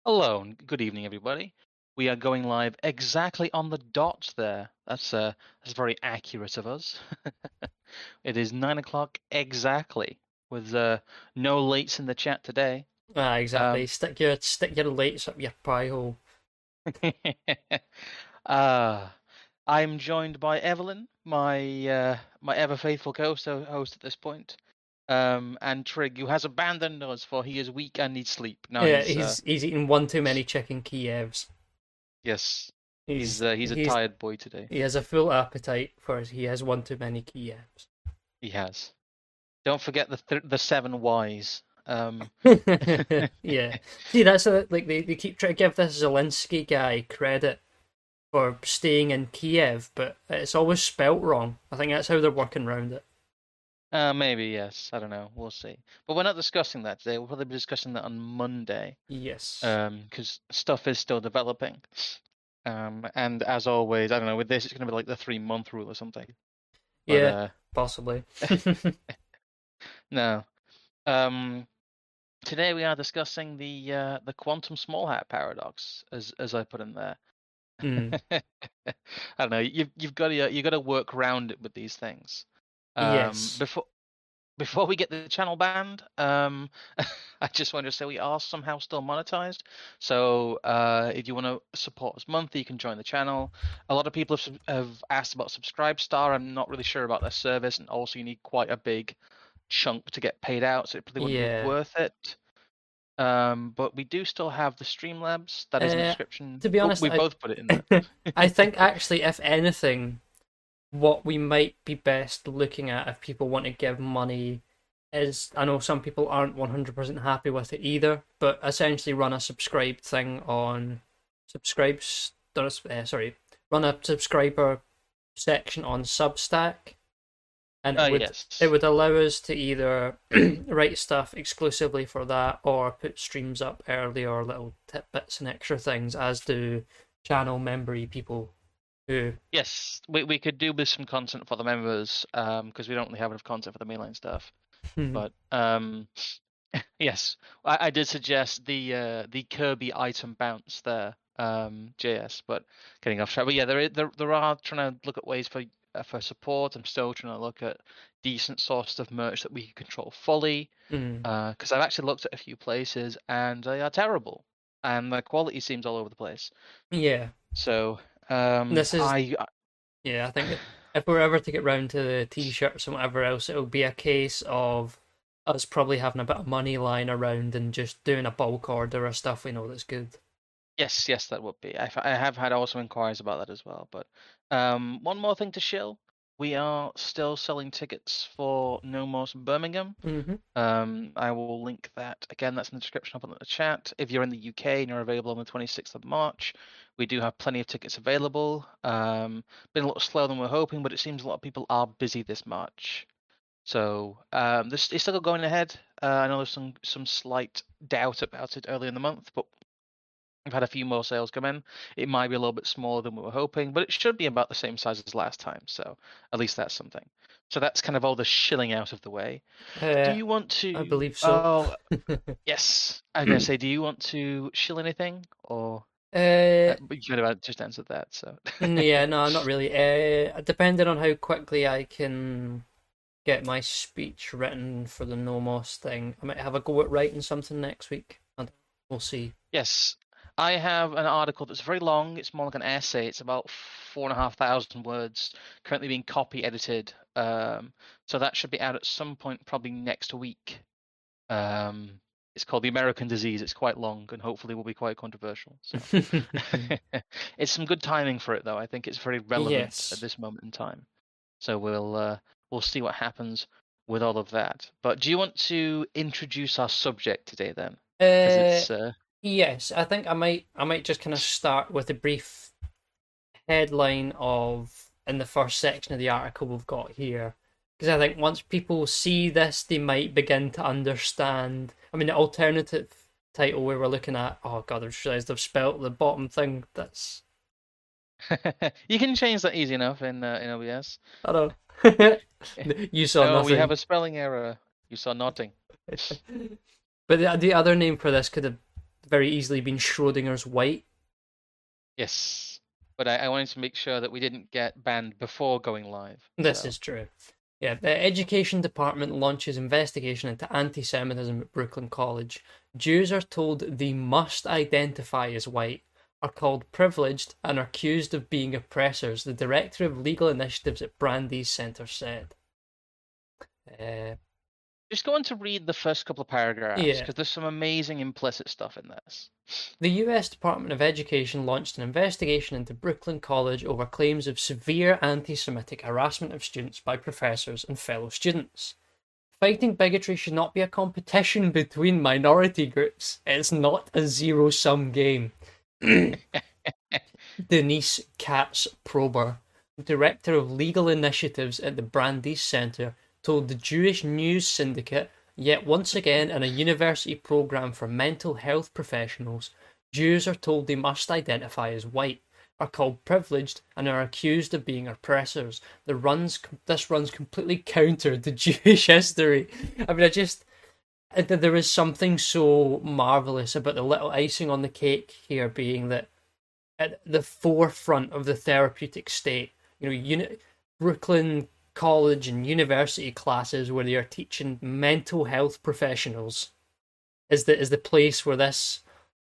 Hello, and good evening, everybody. We are going live exactly on the dot there. That's very accurate of us. It is 9 o'clock exactly, with no lates in the chat today. Exactly. Um, Stick your lights up your pie hole. uh, I'm joined by Evelyn, my ever faithful host at this point, and Trig, who has abandoned us for he is weak and needs sleep. Now Yeah, he's he's eaten one too many chicken Kievs. yes, He's he's a he's tired boy today. he has a full appetite for he has one too many Kievs. He has. Don't forget the seven whys. Yeah. See, like they keep trying to give this Zelensky guy credit for staying in Kiev, but it's always spelt wrong. I think that's how they're working around it. Maybe yes. I don't know. We'll see. But we're not discussing that today. We'll probably be discussing that on Monday. Yes. Because stuff is still developing. And as always, I don't know. With this, it's going to be like the 3 month rule or something. But Yeah, possibly. no. Um, Today we are discussing the quantum small hat paradox, as I put in there. Mm. I don't know. You've got to work around it with these things. Yes. Before we get the channel banned, I just wanted to say we are somehow still monetized. So if you want to support us monthly, you can join the channel. A lot of people have asked about Subscribestar. I'm not really sure about their service, and also you need quite a big chunk to get paid out, so it probably wouldn't be Yeah. worth it. But we do still have the Streamlabs. That is in the Uh, description. to be Oh, honest, we both put it in there. I think actually, if anything, what we might be best looking at if people want to give money is I know some people aren't 100% happy with it either, but essentially run a subscribe thing on subscribes. Sorry, run a subscriber section on Substack, and it Yes. would allow us to either write stuff exclusively for that or put streams up early or little tidbits and extra things, as do channel membery people who. Yes, we could do with some content for the members, because we don't really have enough content for the mainline stuff. But yes, I did suggest the Kirby item bounce there, JS, but getting off track. But yeah, there are trying to look at ways for support. I'm still trying to look at decent source of merch that we can control fully, Mm, because I've actually looked at a few places and they are terrible, and the quality seems all over the place. yeah, So this is I yeah. I think if we're ever to get round to the t-shirts and whatever else, it'll be a case of us probably having a bit of money lying around and just doing a bulk order of stuff we know that's good. yes, that would be. I have had also inquiries about that as well. But one more thing to shill. We are still selling tickets for No More Birmingham. Hmm. I will link that again. That's in the description up in the chat. If you're in the UK and you're available on the 26th of March, we do have plenty of tickets available. Been a little slower than we're hoping, but it seems a lot of people are busy this March. So this is still going ahead. I know there's some slight doubt about it early in the month, but we've had a few more sales come in. It might be a little bit smaller than we were hoping, but it should be about the same size as last time. So at least that's something. So that's kind of all the shilling out of the way. Do Uh, you want I to? believe so. Oh, yes. I was gonna say, do you want to shill anything, or uh, but you could have just answered that. So yeah, no, not really. Depending on how quickly I can get my speech written for the Nomos thing, I might have a go at writing something next week. And we'll see. yes, I have an article that's very long. It's more like an essay. It's about 4,500 words, currently being copy edited. So that should be out at some point, probably next week. Um, it's called The American Disease. It's quite long and hopefully will be quite controversial. So it's some good timing for it, though. I think it's very relevant at Yes. this moment in time. So we'll see what happens with all of that. But do you want to introduce our subject today then? Because Uh, it's yes, I think I might just kind of start with a brief headline of in the first section of the article we've got here. Because I think once people see this, they might begin to understand. I mean, the alternative title we were looking at. Oh God, I just realised I've spelt the bottom thing. That's you can change that easy enough in OBS. I don't know. You saw Oh, we have nothing. a spelling error. You saw nothing. But the other name for this could have very easily been Schrodinger's white. Yes, but I wanted to make sure that we didn't get banned before going live. This So is true. Yeah, the Education Department launches investigation into anti Semitism at Brooklyn College. Jews are told they must identify as white, are called privileged, and are accused of being oppressors, the director of legal initiatives at Brandeis Center said. just go on to read the first couple of paragraphs Yeah. because there's some amazing implicit stuff in this. The US Department of Education launched an investigation into Brooklyn College over claims of severe anti Semitic harassment of students by professors and fellow students. Fighting bigotry should not be a competition between minority groups. It's not a zero-sum game. Denise Katz-Prober, director of legal initiatives at the Brandeis Center, told the Jewish News Syndicate, yet once again in a university program for mental health professionals, Jews are told they must identify as white, are called privileged, and are accused of being oppressors. This runs completely counter to Jewish history. I mean, there is something so marvelous about the little icing on the cake here being that at the forefront of the therapeutic state, Brooklyn College and university classes where they are teaching mental health professionals is the place where this,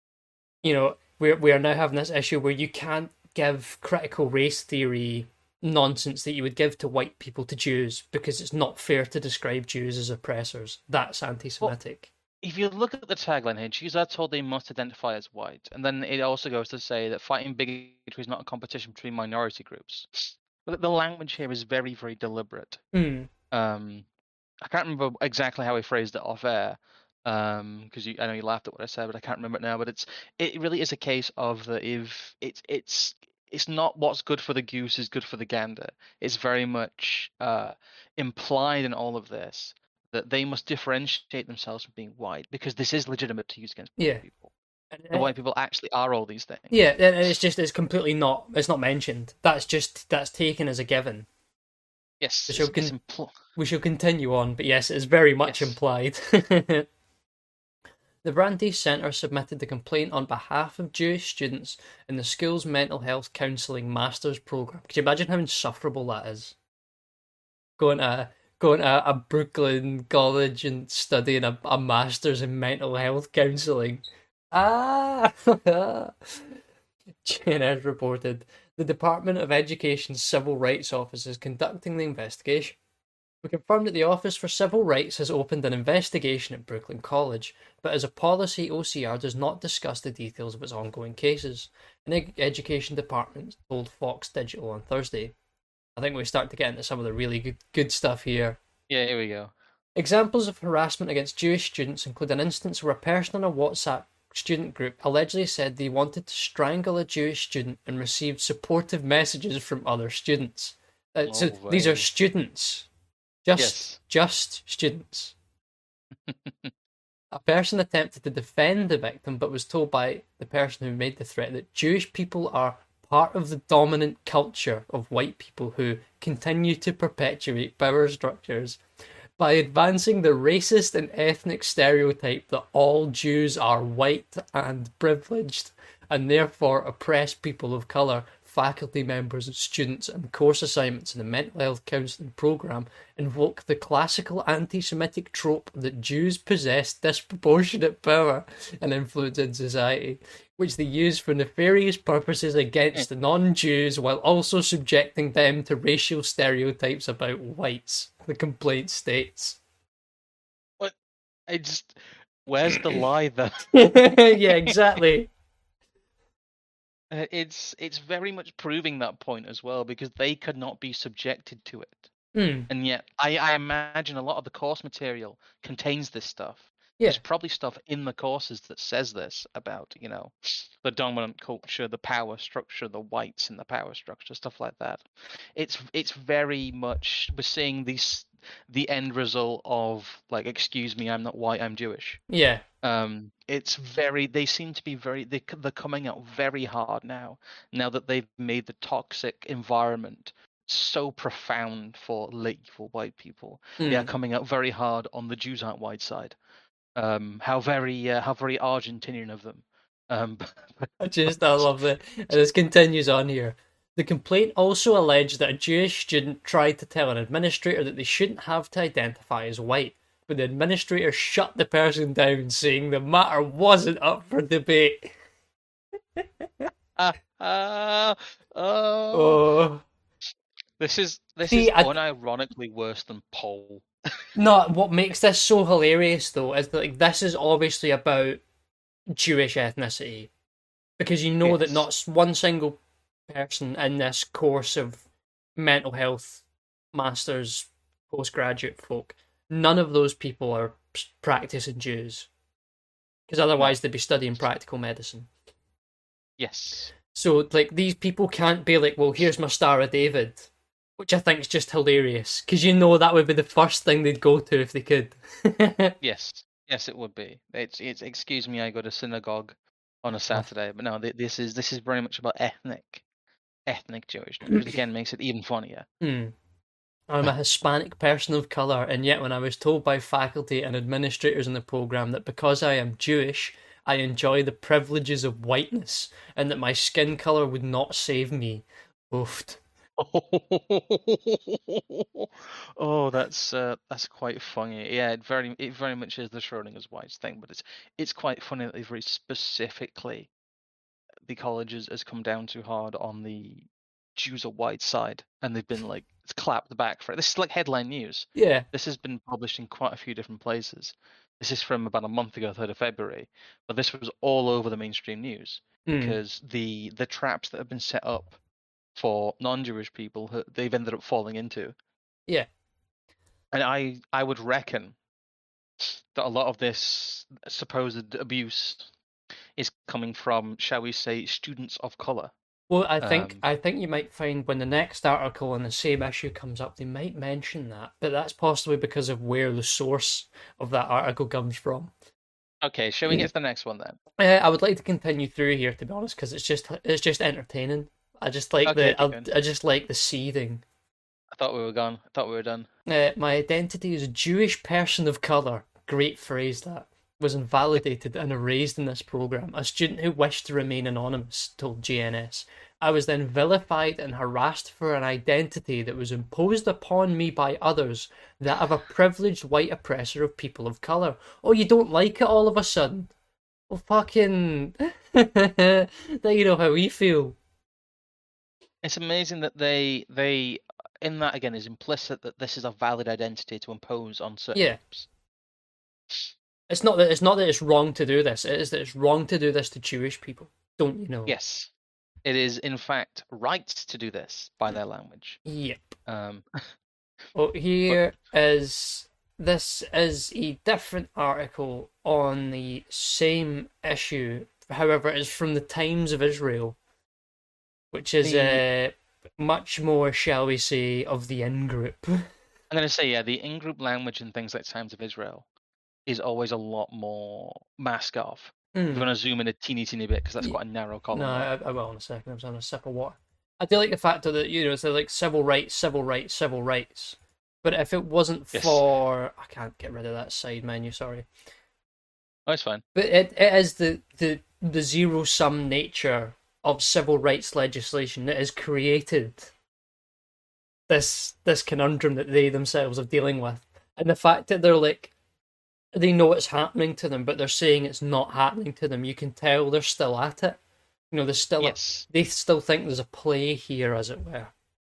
we are now having this issue where you can't give critical race theory nonsense that you would give to white people to Jews because it's not fair to describe Jews as oppressors. That's anti-Semitic. If you look at the tagline here, Jews are told they must identify as white, and then it also goes to say that fighting bigotry is not a competition between minority groups. But the language here is very, very deliberate. Mm. I can't remember exactly how he phrased it off air, because I know you laughed at what I said, but I can't remember it now. But it really is a case of that if it's not what's good for the goose is good for the gander. It's very much implied in all of this that they must differentiate themselves from being white because this is legitimate to use against Yeah. people. The white people actually are all these things. Yeah, and it's completely not. It's not mentioned. That's taken as a given. Yes, we shall continue on, but yes, it is very much implied. The Brandeis Center submitted the complaint on behalf of Jewish students in the school's mental health counselling master's program. Could you imagine how insufferable that is? Going to a Brooklyn college and studying a master's in mental health counselling. JNS reported the Department of Education's Civil Rights Office is conducting the investigation. We confirmed that the Office for Civil Rights has opened an investigation at Brooklyn College, but as a policy, OCR does not discuss the details of its ongoing cases, an Education Department told Fox Digital on Thursday. I think we start to get into some of the really good stuff here. Yeah, here we go. Examples of harassment against Jewish students include an instance where a person in a WhatsApp student group allegedly said they wanted to strangle a Jewish student and received supportive messages from other students. These are students. Just students. A person attempted to defend the victim but was told by the person who made the threat that Jewish people are part of the dominant culture of white people who continue to perpetuate power structures by advancing the racist and ethnic stereotype that all Jews are white and privileged and therefore oppress people of colour. Faculty members, students, and course assignments in the mental health counselling programme invoke the classical anti-Semitic trope that Jews possess disproportionate power and influence in society, which they use for nefarious purposes against non-Jews while also subjecting them to racial stereotypes about whites, the complaint states. What? Where's the lie then? Yeah, exactly. It's very much proving that point as well because they could not be subjected to it. And yet I imagine a lot of the course material contains this stuff. Yeah. There's probably stuff in the courses that says this about, the dominant culture, the power structure, the whites in the power structure, stuff like that. It's very much, we're seeing the end result of like, excuse me, I'm not white, I'm Jewish. Yeah. They seem to be they're coming out very hard now that they've made the toxic environment so profound for white people. They are coming out very hard on the Jews aren't white side. How very Argentinian of them. Um, I love that. And this continues on here. The complaint also alleged that a Jewish student tried to tell an administrator that they shouldn't have to identify as white, but the administrator shut the person down, saying the matter wasn't up for debate. ah, ah, oh, Oh, this see, is unironically worse than Pole. no. What makes this so hilarious, though, is that like this is obviously about Jewish ethnicity, because you know that Yes. not one single person in this course of mental health masters postgraduate folk, none of those people are practicing Jews, because No. otherwise they'd be studying practical medicine. Yes. So like these people can't be like, well, here's my Star of David, which I think is just hilarious, because you know that would be the first thing they'd go to if they could. Yes. Yes, it would be. It's excuse me, I go to synagogue on a Saturday, but no, this is very much about ethnic Jewishness, which again makes it even funnier. Hmm. I'm a Hispanic person of colour, and yet when I was told by faculty and administrators in the programme that because I am Jewish, I enjoy the privileges of whiteness, and that my skin colour would not save me. Oofed. Oh, that's quite funny. Yeah, it very much is the Schrodinger's Whites thing, but it's quite funny that they very specifically the college has come down too hard on the Jews are white side, and they've been like clapped back for it. This is like headline news. Yeah. This has been published in quite a few different places. This is from about a month ago, 3rd of February, but this was all over the mainstream news Mm. because the traps that have been set up for non-Jewish people, they've ended up falling into. Yeah. And I would reckon that a lot of this supposed abuse is coming from, shall we say, students of color. Well, Um, I think you might find when the next article on the same issue comes up, they might mention that, but that's possibly because of where the source of that article comes from. okay, shall we get to the next one then? I would like to continue through here to be honest, because it's just entertaining. Okay, okay, good. I just like the seething. I thought we were gone. I thought we were done. My identity as a Jewish person of color. Great phrase that was invalidated and erased in this program. A student who wished to remain anonymous told GNS. I was then vilified and harassed for an identity that was imposed upon me by others, that of a privileged white oppressor of people of color. Oh, you don't like it all of a sudden? Well, fucking. Now you know how we feel. It's amazing that they in that again is implicit that this is a valid identity to impose on certain Yeah. groups. It's not that it's wrong to do this. It is that it's wrong to do this to Jewish people. Don't you know? Yes, it is in fact right to do this by their language. Yep. Um, Well, but here is this is a different article on the same issue. However, it's from the Times of Israel, which is the much more, shall we say, of the in group. I'm going to say yeah, the in-group language and things like Times of Israel is always a lot more mask off. If you Hmm. want to zoom in a teeny bit, because that's Ye- quite a narrow No, column there. I will in a second. I'm having a sip of water. I do like the fact that it's like civil rights, civil rights, civil rights. But if it wasn't Yes, for, I can't get rid of that side menu. Sorry. oh, it's fine. But it is the zero sum nature of civil rights legislation that has created this conundrum that they themselves are dealing with, and the fact that they're like they know it's happening to them, but they're saying it's not happening to them. You can tell they're still at it. You know, Yes, they still think there's a play here, as it were.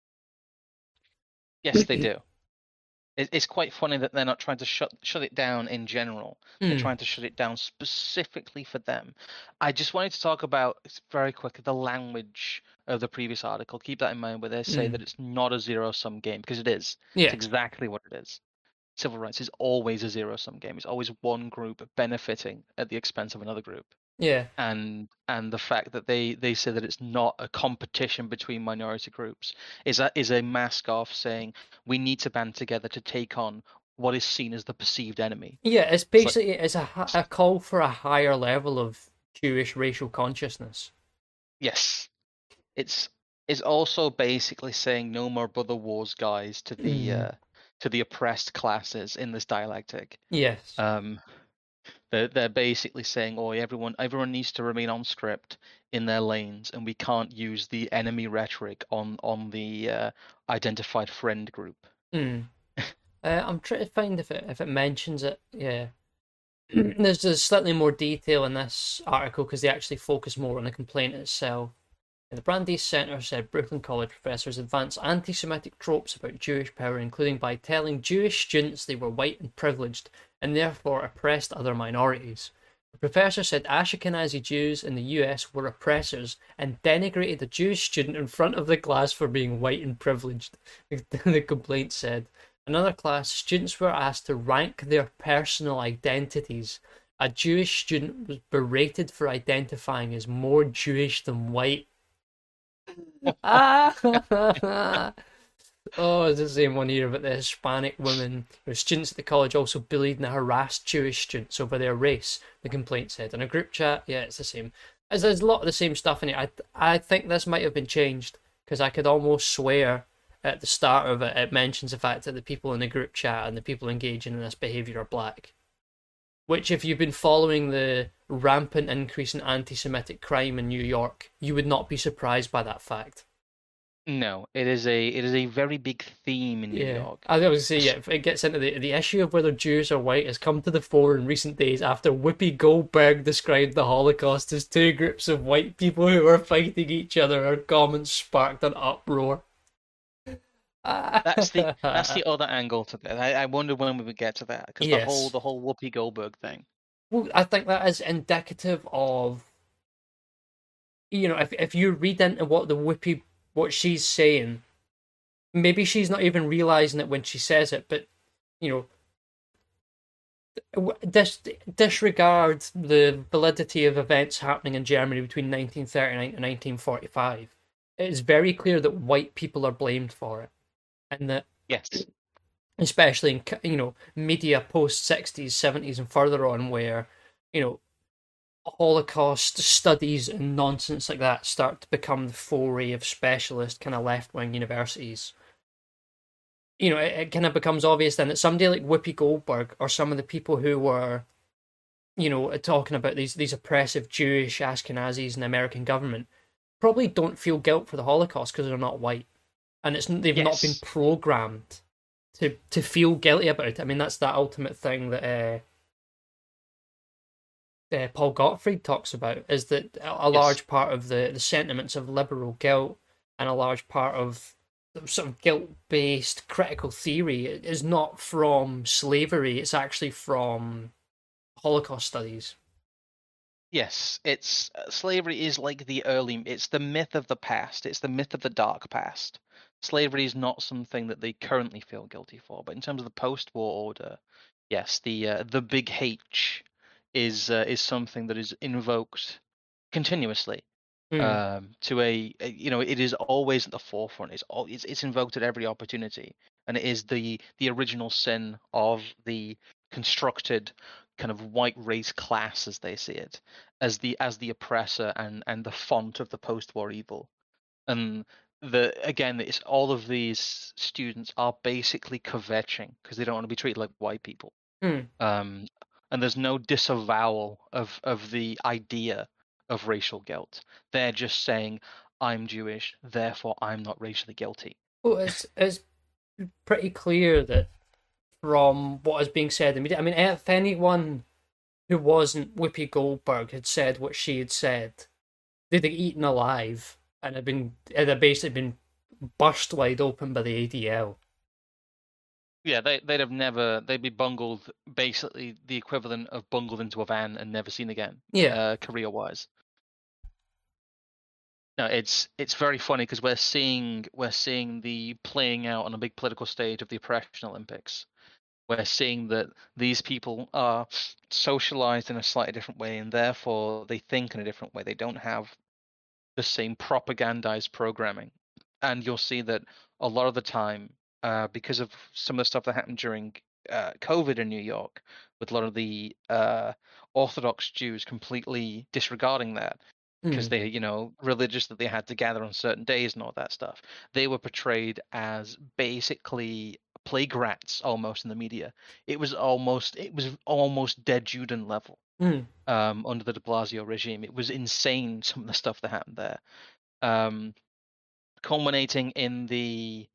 yes, they do. It's quite funny that they're not trying to shut it down in general. They're Hmm. trying to shut it down specifically for them. I just wanted to talk about very quick the language of the previous article. Keep that in mind where they say Hmm. that it's not a zero-sum game because it is. It's Yeah. exactly what it is. Civil rights is always a zero-sum game. It's always one group benefiting at the expense of another group. Yeah. And the fact that they say that it's not a competition between minority groups is a mask off saying we need to band together to take on what is seen as the perceived enemy. Yeah. It's It's like basically a call for a higher level of Jewish racial consciousness. yes, it's also basically saying no more brother wars, guys, Hmm. to the oppressed classes in this dialectic. Yes. Um, They're basically saying, "Oh, everyone needs to remain on script in their lanes, and we can't use the enemy rhetoric on the identified friend group." Hmm. I'm trying to find if it mentions it. Yeah. There's slightly more detail in this article because they actually focus more on the complaint itself. The Brandeis Center said Brooklyn College professors advanced anti-Semitic tropes about Jewish power, including by telling Jewish students they were white and privileged and therefore oppressed other minorities. The professor said Ashkenazi Jews in the US were oppressors and denigrated a Jewish student in front of the class for being white and privileged, the complaint said. Another class, students were asked to rank their personal identities. A Jewish student was berated for identifying as more Jewish than white. Ah! Oh, it's the same one here about the Hispanic women. Students at the college also bullied and harassed Jewish students over their race, the complaint said. In a group chat, yeah, it's the same. There's a lot of the same stuff in it. I think this might have been changed because I could almost swear at the start of it, it mentions the fact that the people in the group chat and the people engaging in this behaviour are black. Which, if you've been following the rampant increase in anti-Semitic crime in New York, you would not be surprised by that fact. No, it is a very big theme in New Yeah, York. I was going to say, yeah, it gets into the issue of whether Jews are white has come to the fore in recent days after Whoopi Goldberg described the Holocaust as two groups of white people who were fighting each other. Her comments sparked an uproar. That's the other angle to that. I wonder when we would get to that because the whole Yes. the whole Whoopi Goldberg thing. Well, I think that is indicative of, if you read into what she's saying, maybe she's not even realizing it when she says it, but you disregard the validity of events happening in Germany between 1939 and 1945. It is very clear that white people are blamed for it, and that Yes. especially in media post 60s, 70s, and further on, where you know Holocaust studies and nonsense like that start to become the foray of specialist kind of left wing universities. It kind of becomes obvious then that somebody like Whoopi Goldberg or some of the people who were, talking about these oppressive Jewish Ashkenazis in the American government probably don't feel guilt for the Holocaust because they're not white, and they've not been Yes. programmed to feel guilty about it. I mean, that's that ultimate thing that Paul Gottfried talks about, is that a Yes. large part of the sentiments of liberal guilt and a large part of sort of guilt-based critical theory is not from slavery, it's actually from Holocaust studies. Yes. It's slavery is like it's the myth of the past. It's the myth of the dark past. Slavery is not something that they currently feel guilty for, but in terms of the post-war order, yes, the big H is something that is invoked continuously Hmm. to it is always at the forefront. It's invoked at every opportunity, and it is the original sin of the constructed kind of white race class as they see it, as the oppressor and the font of the post-war evil. And it's all of these students are basically kvetching because they don't want to be treated like white people. Hmm. um, and there's no disavowal of the idea of racial guilt. They're just saying, "I'm Jewish, therefore I'm not racially guilty." Well, it's pretty clear that from what is being said in media, I mean, if anyone who wasn't Whoopi Goldberg had said what she had said, they'd have eaten alive and had basically been burst wide open by the ADL. Yeah, they'd be bungled, basically the equivalent of bungled into a van and never seen again, Yeah. career-wise. No, it's very funny because we're seeing the playing out on a big political stage of the oppression Olympics. We're seeing that these people are socialized in a slightly different way, and therefore they think in a different way. They don't have the same propagandized programming. And you'll see that a lot of the time, because of some of the stuff that happened during COVID in New York, with a lot of the Orthodox Jews completely disregarding that because Hmm. they, religious that they had to gather on certain days and all that stuff. They were portrayed as basically plague rats almost in the media. It was almost dead Judan level Mm. under the De Blasio regime. It was insane, some of the stuff that happened there, culminating in the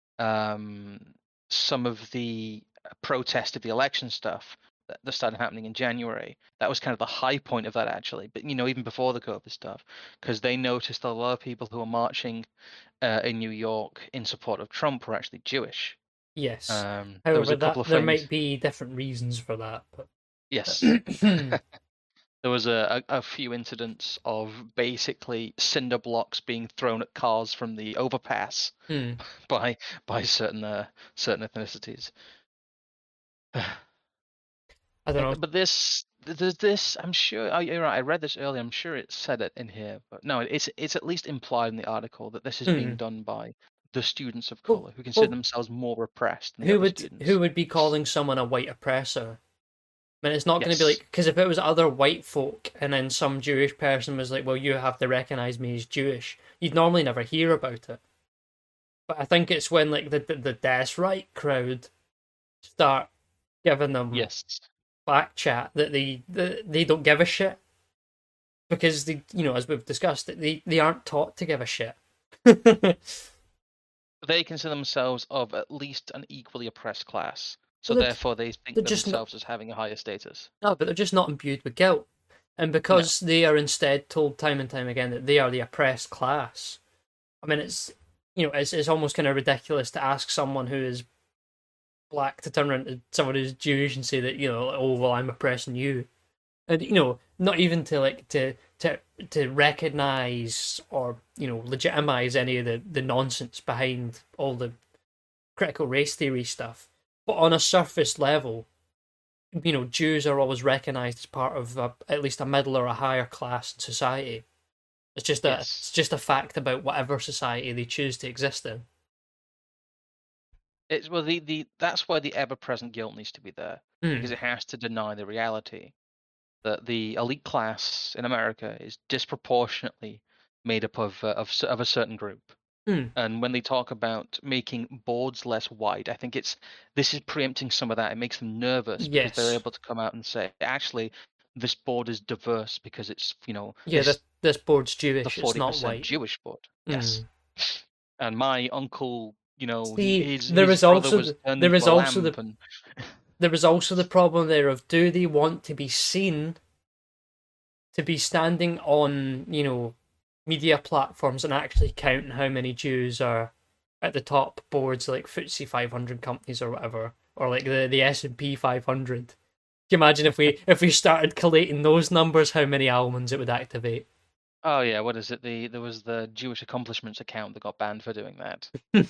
some of the protest of the election stuff that started happening in January. That was kind of the high point of that, actually. But even before the COVID stuff, because they noticed that a lot of people who were marching in New York in support of Trump were actually Jewish. Yes. There was However, a that couple of there things. might be different reasons for that, Yes. but There was a few incidents of basically cinder blocks being thrown at cars from the overpass Hmm. by certain ethnicities. I don't know. But this, I'm sure. Oh, you're right. I read this earlier. I'm sure it said it in here, but no, it's at least implied in the article that this is being Hmm. done by the students of Well, color who consider well, themselves more repressed than the who other would who students. would be calling someone a white oppressor? I mean, it's not going to be like, Yes, because if it was other white folk and then some Jewish person was like, "Well, you have to recognize me as Jewish," you'd normally never hear about it. But I think it's when like the Des Right crowd start giving them yes. back chat that they don't give a shit because they, as we've discussed, they aren't taught to give a shit. Well, They consider themselves of at least an equally oppressed class, so they're, therefore they think they're of just not, themselves as having a higher status. no, but they're just not imbued with guilt, and No, because they are instead told time and time again that they are the oppressed class. I mean, it's almost kind of ridiculous to ask someone who is black to turn around to someone who's Jewish and say that oh well, I'm oppressing you, and not even to like to recognize or legitimize any of the nonsense behind all the critical race theory stuff. But on a surface level, Jews are always recognized as part of at least a middle or a higher class in society. yes. It's just a fact about whatever society they choose to exist in. It's well the that's why the ever-present guilt needs to be there, because Mm. it has to deny the reality that the elite class in America is disproportionately made up of a certain group. Mm. And when they talk about making boards less white, I think this is preempting some of that. It makes them nervous because they're Yes. able to come out and say, actually, this board is diverse because it's, Yeah. This board's the Jewish. It's not 40% white. Jewish board. Yes. Mm. And my uncle, See, his brother was turned there into is a also lamp, and the problem there of, do they want to be seen to be standing on media platforms and actually counting how many Jews are at the top boards like FTSE 500 companies or whatever, or like the S&P 500. Can you imagine if we started collating those numbers, how many almonds it would activate? oh yeah, what is it? There was the Jewish accomplishments account that got banned for doing that.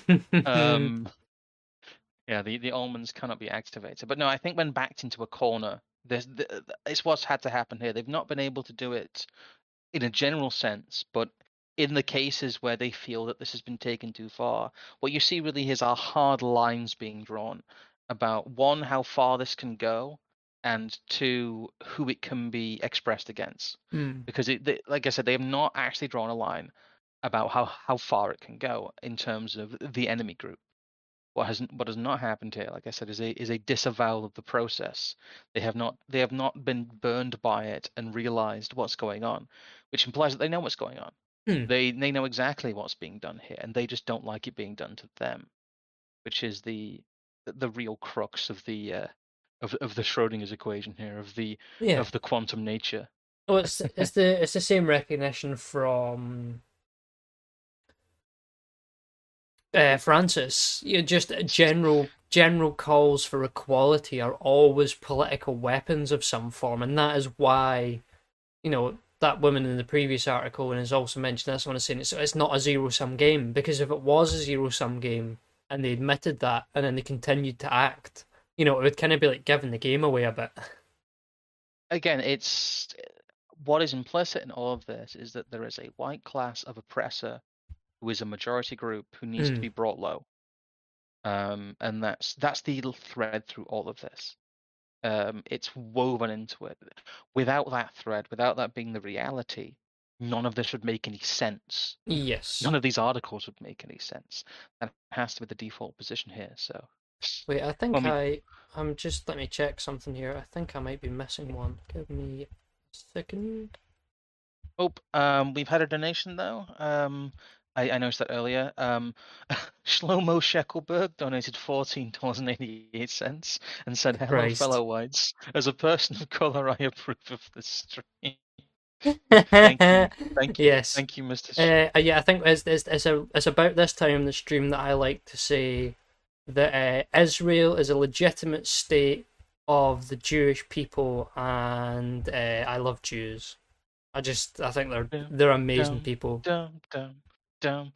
Yeah, the almonds cannot be activated. But no, I think when backed into a corner, it's what's had to happen here. They've not been able to do it in a general sense, but in the cases where they feel that this has been taken too far, what you see really is are hard lines being drawn about one, how far this can go, and two, who it can be expressed against. Mm. Because like I said, they have not actually drawn a line about how far it can go in terms of the enemy group. What has not happened here, like I said, is a disavowal of the process. They have not been burned by it and realized what's going on, which implies that they know what's going on. Mm. They know exactly what's being done here, and they just don't like it being done to them, which is the real crux of the Schrodinger's equation here Yeah. of the quantum nature. Well, it's the same recognition from Francis. Just general calls for equality are always political weapons of some form, and that is why that woman in the previous article, and has also mentioned this one, is saying it's not a zero sum game, because if it was a zero sum game and they admitted that and then they continued to act, it would kind of be like giving the game away a bit. Again, it's what is implicit in all of this is that there is a white class of oppressor who is a majority group who needs to Mm. be brought low. And that's the thread through all of this. It's woven into it. Without that thread, without that being the reality, none of this would make any sense. Yes. None of these articles would make any sense. That has to be the default position here. So Wait, I think When we I'm just let me check something here. I think I might be missing one. Give me a second. we've had a donation though. I noticed that earlier. Shlomo Shekelberg donated $14.88 and said, "Hello, Christ. fellow whites. As a person of color, I approve of this stream." Thank you, Yes. thank you, Mr. Yeah, I think it's about this time in the stream that I like to say that Israel is a legitimate state of the Jewish people, and I love Jews. I think Dum, they're amazing dum, people. dum, dum, dum.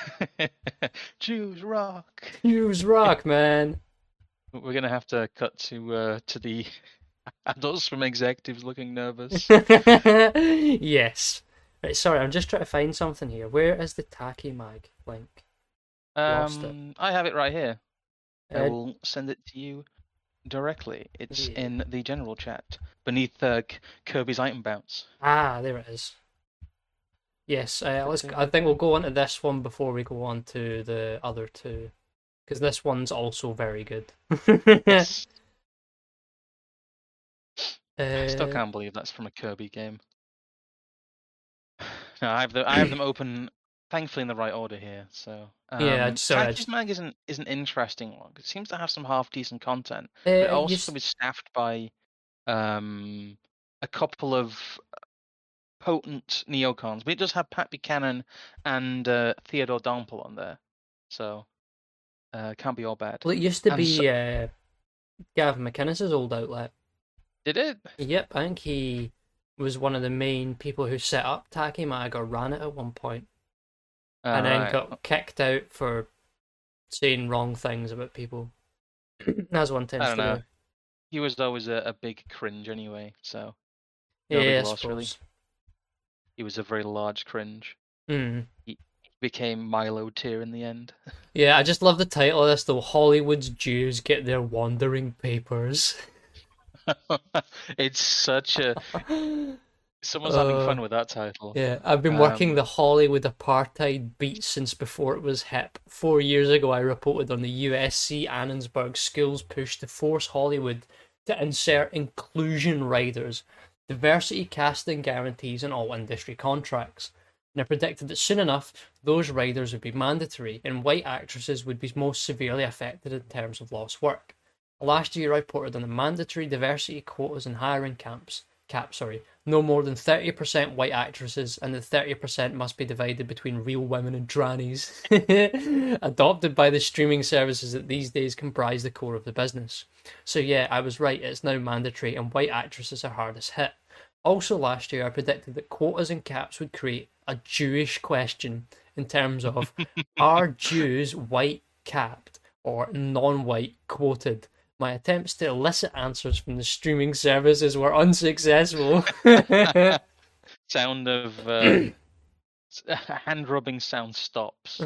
Jews rock. Jews rock, man. We're gonna have to cut to the Adult Swim executives looking nervous. Yes. Right, sorry, I'm just trying to find something here. Where is the Tacky Mag link? Lost it. I have it right here. I Uh, will send it to you directly. It's yeah. in the general chat beneath Kirby's item bounce. There it is. Yes, I think we'll go on to this one before we go on to the other two, because this one's also very good. Yes. I still Uh, can't believe that's from a Kirby game. No, I have them open, thankfully in the right order here. So yeah, sorry, Tacky's Mag is an interesting one. It seems to have some half decent content, but it you also is staffed by a couple of potent neocons. But it does have Pat Buchanan and Theodore Dompel on there, so can't be all bad. well, it used to And be so, Gavin McInnes's old outlet. did it? Yep, I think he was one of the main people who set up Tacky Mag or ran it at one point, and then Right. got kicked out for saying wrong things about people, as one I tends don't to know. do. He was always a big cringe anyway, so no Yeah, big I loss really. suppose. He was a very large cringe. Hmm. He became Milo tier in the end. Yeah, I just love the title of this though. Hollywood's Jews get their wandering papers. It's such a someone's having Uh, fun with that title. yeah, I've been working Um, the Hollywood apartheid beat since before it was hip. 4 years ago, I reported on the USC Annensberg school's push to force Hollywood to insert inclusion riders, diversity casting guarantees in all industry contracts. And I predicted that soon enough, those riders would be mandatory, and white actresses would be most severely affected in terms of lost work. Last year, I reported on the mandatory diversity quotas and hiring no more than 30% white actresses, and the 30% must be divided between real women and trannies, adopted by the streaming services that these days comprise the core of the business. So yeah, I was right, it's now mandatory, and white actresses are hardest hit. Also last year, I predicted that quotas and caps would create a Jewish question in terms of, are Jews white capped or non-white quoted? My attempts to elicit answers from the streaming services were unsuccessful. sound of hand rubbing sound stops.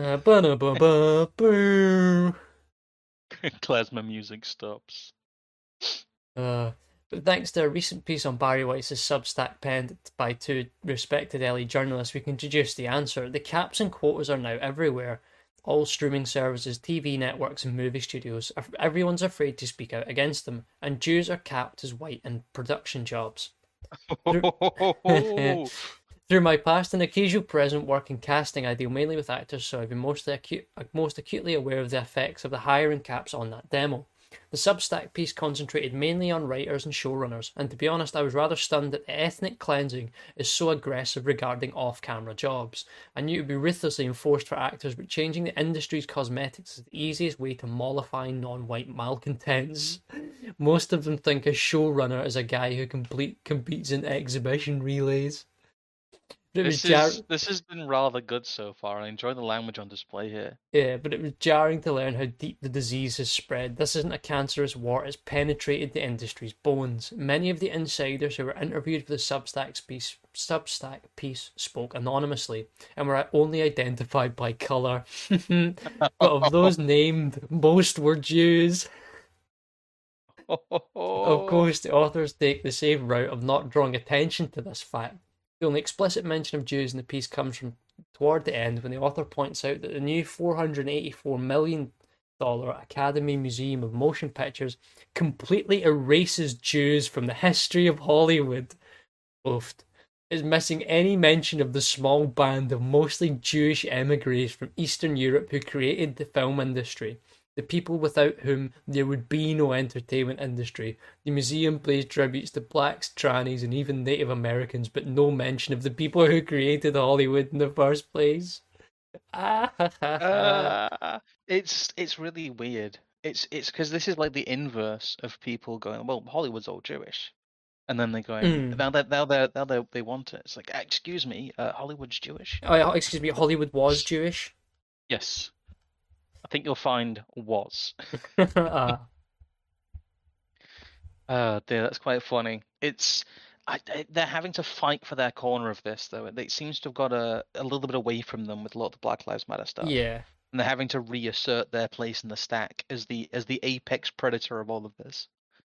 Klezmer music stops. But thanks to a recent piece on Barry Weiss's Substack penned by two respected LA journalists, we can deduce the answer. The caps and quotas are now everywhere. All streaming services, TV networks, and movie studios, everyone's afraid to speak out against them, and Jews are capped as white in production jobs. Through my past and occasional present work in casting, I deal mainly with actors, so I've been most acutely aware of the effects of the hiring caps on that demo. The Substack piece concentrated mainly on writers and showrunners, and to be honest, I was rather stunned that ethnic cleansing is so aggressive regarding off-camera jobs. I knew it would be ruthlessly enforced for actors, but changing the industry's cosmetics is the easiest way to mollify non-white malcontents. Most of them think a showrunner is a guy who competes in exhibition relays. This has been rather good so far. I enjoy the language on display here. Yeah, but it was jarring to learn how deep the disease has spread. This isn't a cancerous wart, it's penetrated the industry's bones. Many of the insiders who were interviewed for the Substack piece spoke anonymously and were only identified by colour. But of those named, most were Jews. Of course, the authors take the safe route of not drawing attention to this fact. The only explicit mention of Jews in the piece comes from toward the end when the author points out that the new $484 million Academy Museum of Motion Pictures completely erases Jews from the history of Hollywood. Oofed. Is missing any mention of the small band of mostly Jewish emigres from Eastern Europe who created the film industry, the people without whom there would be no entertainment industry. The museum pays tributes to blacks, trannies, and even Native Americans, but no mention of the people who created Hollywood in the first place. It's really weird. It's because this is like the inverse of people going, well, Hollywood's all Jewish, and then they're going, Mm. they want it. It's like, excuse me, Hollywood's Jewish. Oh, excuse me, Hollywood was Jewish? Yes, I think you'll find was. Ah. Dear, that's quite funny. They're having to fight for their corner of this, though. It seems to have got a little bit away from them with a lot of the Black Lives Matter stuff. Yeah. And they're having to reassert their place in the stack as the apex predator of all of this.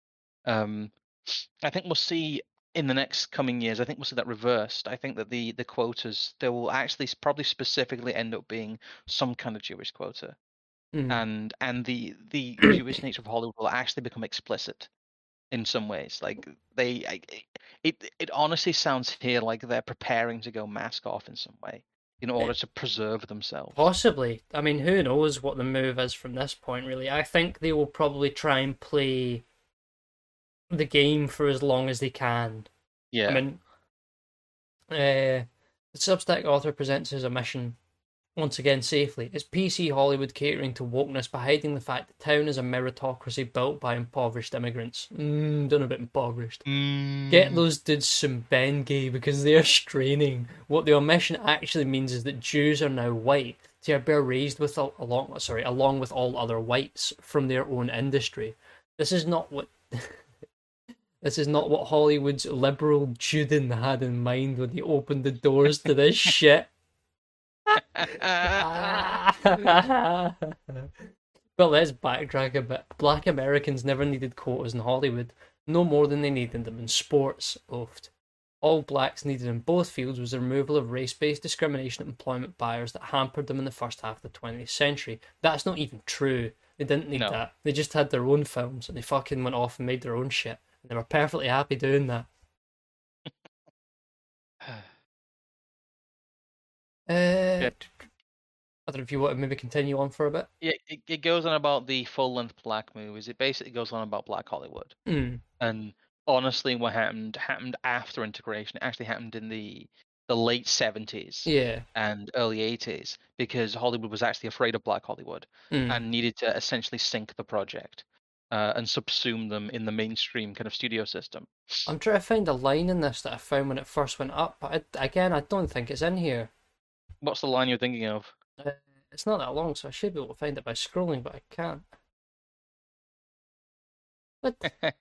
I think we'll see in the next coming years. I think we'll see that reversed. I think that the quotas, there will actually probably specifically end up being some kind of Jewish quota, Mm. and the Jewish nature of Hollywood will actually become explicit in some ways. Like it honestly sounds here like they're preparing to go mask off in some way in order to preserve themselves. Possibly. I mean, who knows what the move is from this point, really. I think they will probably try and play the game for as long as they can. Yeah. I mean, the Substack author presents his omission once again safely. It's PC Hollywood catering to wokeness by hiding the fact the town is a meritocracy built by impoverished immigrants. Don't know about impoverished. Get those dudes some Bengay because they are straining. What the omission actually means is that Jews are now white to be raised with along with all other whites from their own industry. This is not what this is not what Hollywood's liberal Juden had in mind when he opened the doors to this shit. Well, let's backtrack a bit. Black Americans never needed quotas in Hollywood, no more than they needed them in sports. Oofed. All blacks needed in both fields was the removal of race-based discrimination at employment barriers that hampered them in the first half of the 20th century. That's not even true. They didn't need that. They just had their own films and they fucking went off and made their own shit. And they were perfectly happy doing that. Yeah. I don't know if you want to maybe continue on for a bit. Yeah, it goes on about the full-length black movies. It basically goes on about Black Hollywood. And honestly, what happened after integration. It actually happened in the late 70s and early 80s because Hollywood was actually afraid of Black Hollywood and needed to essentially sink the project and subsume them in the mainstream kind of studio system. I'm trying to find a line in this that I found when it first went up, but I don't think it's in here. What's the line you're thinking of? It's not that long, so I should be able to find it by scrolling, but I can't. What?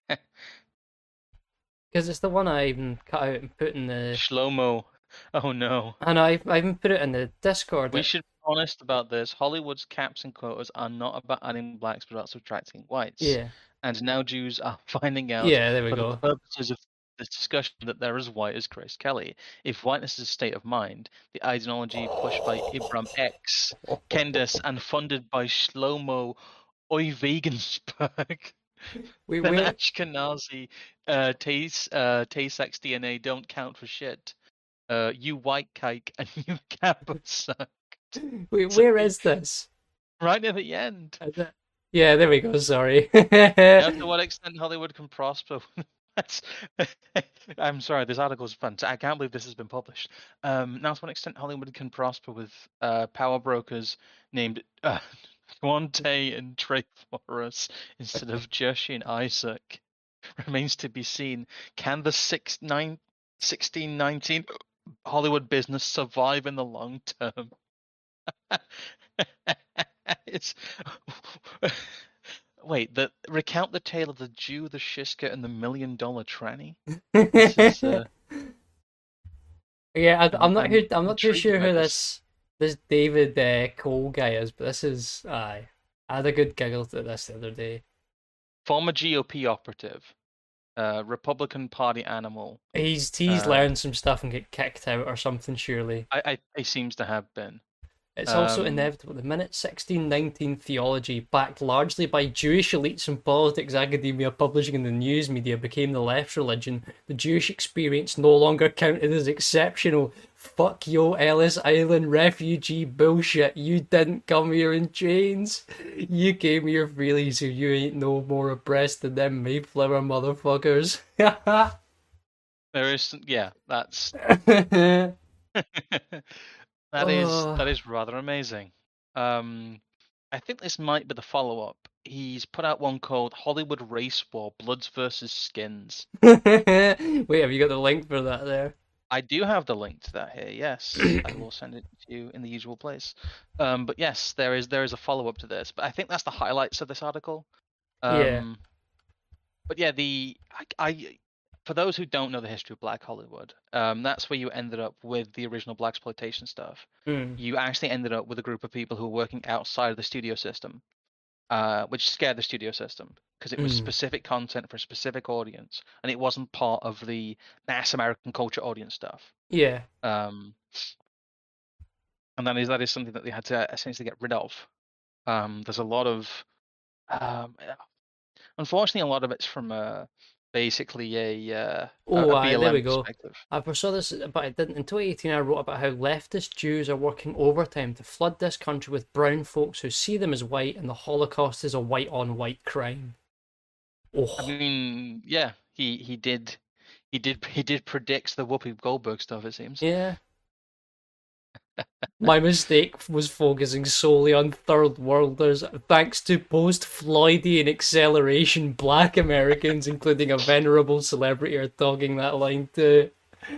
Because it's the one I even cut out and put in the Shlomo. Oh no. And I even put it in the Discord. We should be honest about this. Hollywood's caps and quotas are not about adding blacks, but about subtracting whites. Yeah. And now Jews are finding out there we go. the purposes of this discussion that they're as white as Grace Kelly. If whiteness is a state of mind, the ideology pushed by Ibram X, Candace, and funded by Shlomo Oyvegensberg, then Ashkenazi Tay-Sachs DNA don't count for shit. You white kike and you Kappa sucked. Wait, where is this? Right near the end. Yeah, there we go. Sorry. Now, to what extent Hollywood can prosper? I'm sorry, this article is fantastic. I can't believe this has been published. Now, to what extent Hollywood can prosper with power brokers named Duante and Trey Flores instead of Jersey and Isaac remains to be seen. Can the 1619 Hollywood business survive in the long term? Recount the tale of the Jew, the Shiska, and the $1 million tranny. Yeah, I'm not too sure who this David Cole guy is, but this is I had a good giggle to this the other day. Former GOP operative, Republican Party animal. He's learned some stuff and get kicked out or something. Surely, he seems to have been. It's also inevitable. The minute 1619 theology, backed largely by Jewish elites and politics, academia, publishing, and the news media, became the left's religion, the Jewish experience no longer counted as exceptional. Fuck yo, Ellis Island refugee bullshit. You didn't come here in chains. You came here freely, so you ain't no more oppressed than them Mayflower motherfuckers. There is, yeah, that's Oh. that is rather amazing. I think this might be the follow-up. He's put out one called Hollywood Race War: Bloods versus Skins. Wait, have you got the link for that there? I do have the link to that here. Yes, I will send it to you in the usual place. But yes, there is a follow-up to this. But I think that's the highlights of this article. Yeah. But yeah, I for those who don't know the history of Black Hollywood, that's where you ended up with the original blaxploitation stuff. Mm. You actually ended up with a group of people who were working outside of the studio system, which scared the studio system because it was specific content for a specific audience, and it wasn't part of the mass American culture audience stuff. Yeah. And that is something that they had to essentially get rid of. There's a lot of, unfortunately, a lot of it's from basically a There we BLM go. perspective. I foresaw this, but I didn't. In 2018, I wrote about how leftist Jews are working overtime to flood this country with brown folks who see them as white, and the Holocaust is a white-on-white crime. Oh. I mean, yeah, he did predict the Whoopi Goldberg stuff, it seems. Yeah. My mistake was focusing solely on third worlders, thanks to post-Floydian acceleration Black Americans, including a venerable celebrity, are dogging that line too.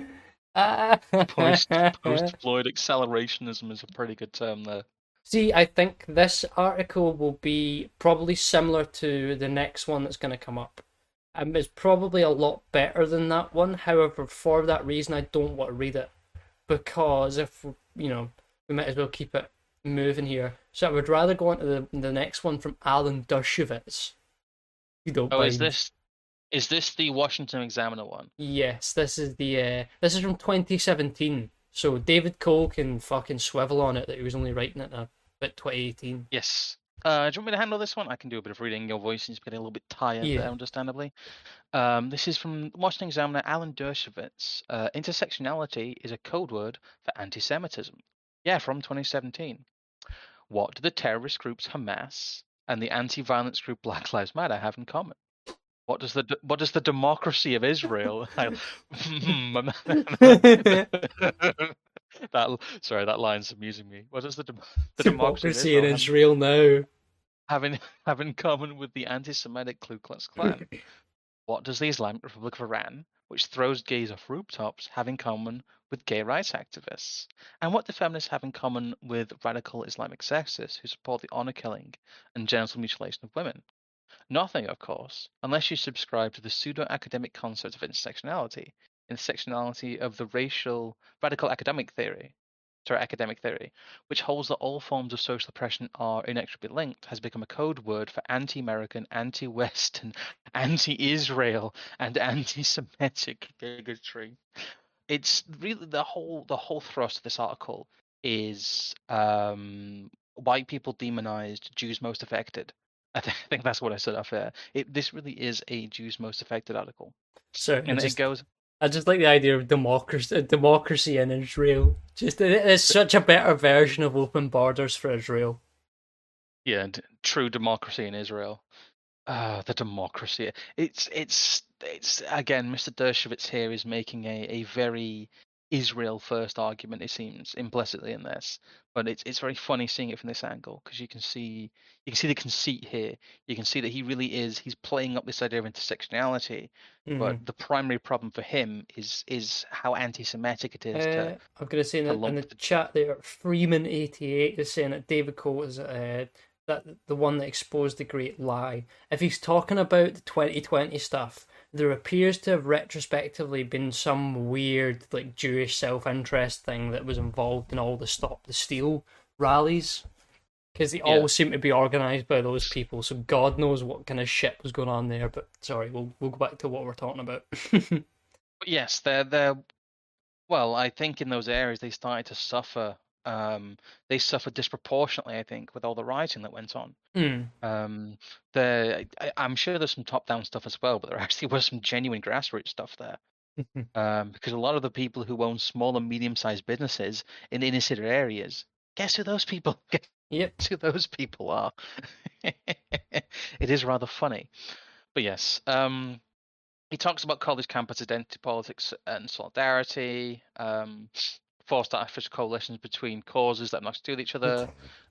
Post Floyd accelerationism is a pretty good term there. See, I think this article will be probably similar to the next one that's going to come up. It's probably a lot better than that one. However, for that reason, I don't want to read it. Because if, we might as well keep it moving here. So I would rather go on to the next one from Alan Dershowitz. You don't mind. Is this the Washington Examiner one? Yes, this is from 2017. So David Cole can fucking swivel on it that he was only writing it in about 2018. Yes. Do you want me to handle this one? I can do a bit of reading. Your voice is getting a little bit tired there, understandably. This is from Washington Examiner, Alan Dershowitz. Intersectionality is a code word for anti-Semitism. Yeah, from 2017. What do the terrorist groups Hamas and the anti-violence group Black Lives Matter have in common? What does the democracy of Israel? That line's amusing me. What does the democracy in Israel now have in common with the anti-Semitic Ku Klux Klan? What does the Islamic Republic of Iran, which throws gays off rooftops, have in common with gay rights activists? And what do feminists have in common with radical Islamic sexists who support the honor killing and genital mutilation of women? Nothing, of course, unless you subscribe to the pseudo-academic concept of intersectionality of the radical academic theory, which holds that all forms of social oppression are inexorably linked, has become a code word for anti-American, anti-Western, anti-Israel, and anti-Semitic bigotry. It's really the whole thrust of this article is white people demonized, Jews most affected. I think that's what I said off there. This really is a Jews most affected article. So it goes. I just like the idea of democracy in Israel. It's such a better version of open borders for Israel. Yeah, true democracy in Israel. The democracy. It's again, Mr. Dershowitz here is making a very Israel first argument, it seems, implicitly in this. But it's very funny seeing it from this angle because you can see the conceit here. You can see that he's playing up this idea of intersectionality, but the primary problem for him is how anti-Semitic it is. I'm going to say in the chat there, Freeman88 is saying that David Cole is that the one that exposed the great lie. If he's talking about the 2020 stuff, there appears to have retrospectively been some weird Jewish self-interest thing that was involved in all the Stop the Steal rallies, because they all seem to be organised by those people, so God knows what kind of shit was going on there. But sorry, we'll go back to what we're talking about. Yes, they're well, I think in those areas they started to suffer they suffered disproportionately, I think, with all the rioting that went on. Mm. I'm sure there's some top-down stuff as well, but there actually was some genuine grassroots stuff there. Because a lot of the people who own small and medium-sized businesses in inner city areas, guess who those people? Yep. Guess who those people are? It is rather funny, but yes. He talks about college campus identity politics and solidarity, forced artificial coalitions between causes that have nothing to do with each other.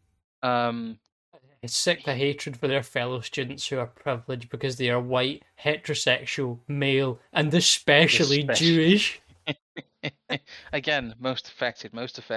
It's sick the hatred for their fellow students who are privileged because they are white, heterosexual, male, and especially Jewish. Again, most affected.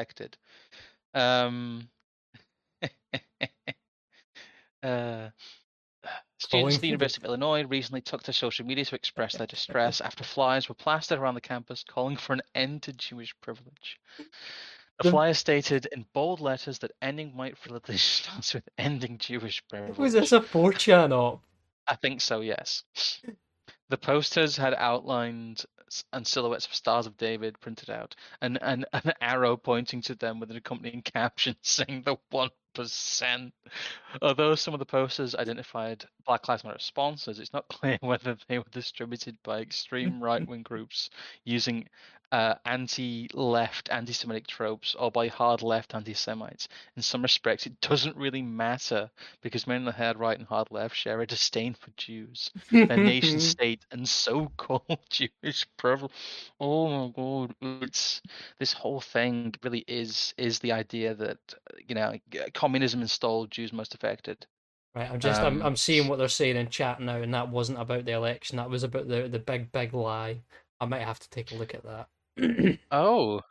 Students at the University of Illinois recently took to social media to express their distress after flyers were plastered around the campus calling for an end to Jewish privilege. The flyer stated in bold letters that ending white privilege starts with ending Jewish privilege. Was this a 4chan op? I think so, yes. The posters had outlines and silhouettes of Stars of David printed out, and an arrow pointing to them with an accompanying caption saying the 1%. Although some of the posters identified Black Lives Matter sponsors, it's not clear whether they were distributed by extreme right-wing groups using anti-left, anti-Semitic tropes or by hard-left anti-Semites. In some respects, it doesn't really matter because men on the hard right and hard left share a disdain for Jews, their nation state, and so-called Jewish privilege. Oh my God! It's this whole thing really is the idea that communism installed Jews most affected. Right, I'm seeing what they're saying in chat now, and that wasn't about the election. That was about the big lie. I might have to take a look at that. Oh,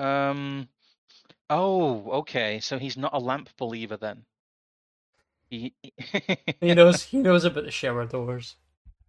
okay. So he's not a lamp believer then. He knows about the shower doors.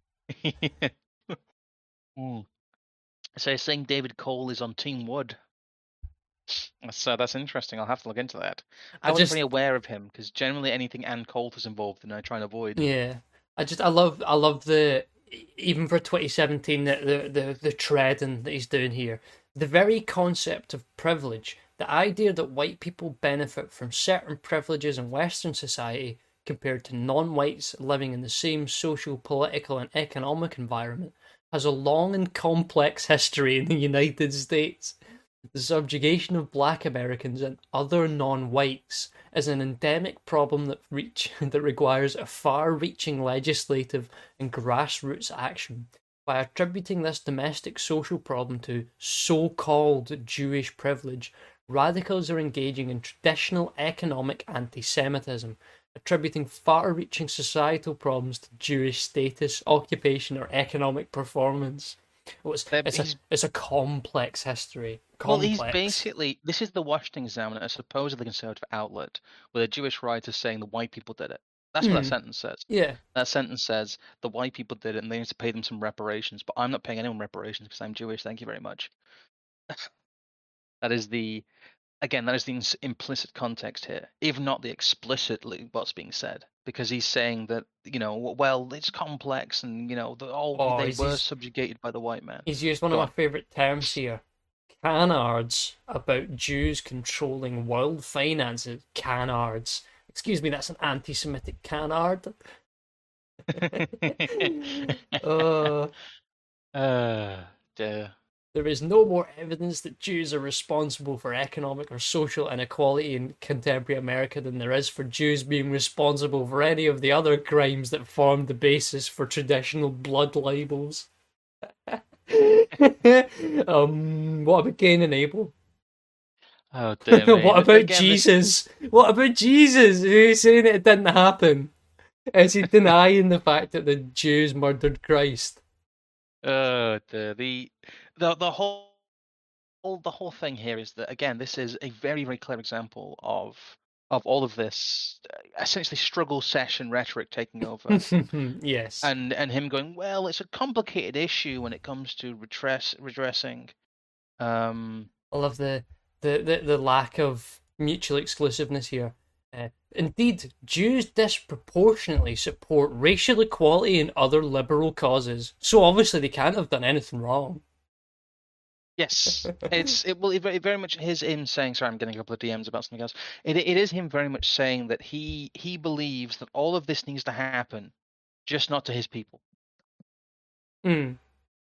So he's saying David Cole is on Team Wood. So that's interesting. I'll have to look into that. I wasn't really aware of him because generally anything Ann Colt is involved in, I try and avoid. Yeah, I love the, even for 2017, the treading that he's doing here. The very concept of privilege, the idea that white people benefit from certain privileges in Western society compared to non-whites living in the same social, political, and economic environment, has a long and complex history in the United States. The subjugation of Black Americans and other non-whites is an endemic problem that requires a far-reaching legislative and grassroots action. By attributing this domestic social problem to so-called Jewish privilege, radicals are engaging in traditional economic anti-Semitism, attributing far-reaching societal problems to Jewish status, occupation, or economic performance. It's a complex history. Well, he's basically, this is the Washington Examiner, a supposedly conservative outlet, with a Jewish writer saying the white people did it. That's what that sentence says. Yeah. That sentence says the white people did it and they need to pay them some reparations, but I'm not paying anyone reparations because I'm Jewish, thank you very much. That is the implicit context here, even not the explicitly what's being said, because he's saying that, well, it's complex and, they were subjugated by the white man. He's used one of my favourite terms here. Canards about Jews controlling world finances. Canards. Excuse me, that's an anti-Semitic canard. Dear. There is no more evidence that Jews are responsible for economic or social inequality in contemporary America than there is for Jews being responsible for any of the other crimes that formed the basis for traditional blood libels. What about Cain and Abel? Oh, dear me. What about Jesus? What about Jesus? He's saying it didn't happen. Is he denying the fact that the Jews murdered Christ? Oh, dear. The whole thing here is that, again, this is a very, very clear example of all of this essentially struggle session rhetoric taking over. Yes. And him going, well, it's a complicated issue when it comes to redressing. I love the lack of mutual exclusiveness here. Indeed, Jews disproportionately support racial equality and other liberal causes, so obviously they can't have done anything wrong. Yes, it very much is him saying. Sorry, I'm getting a couple of DMs about something else. It is him very much saying that he believes that all of this needs to happen, just not to his people. Hmm.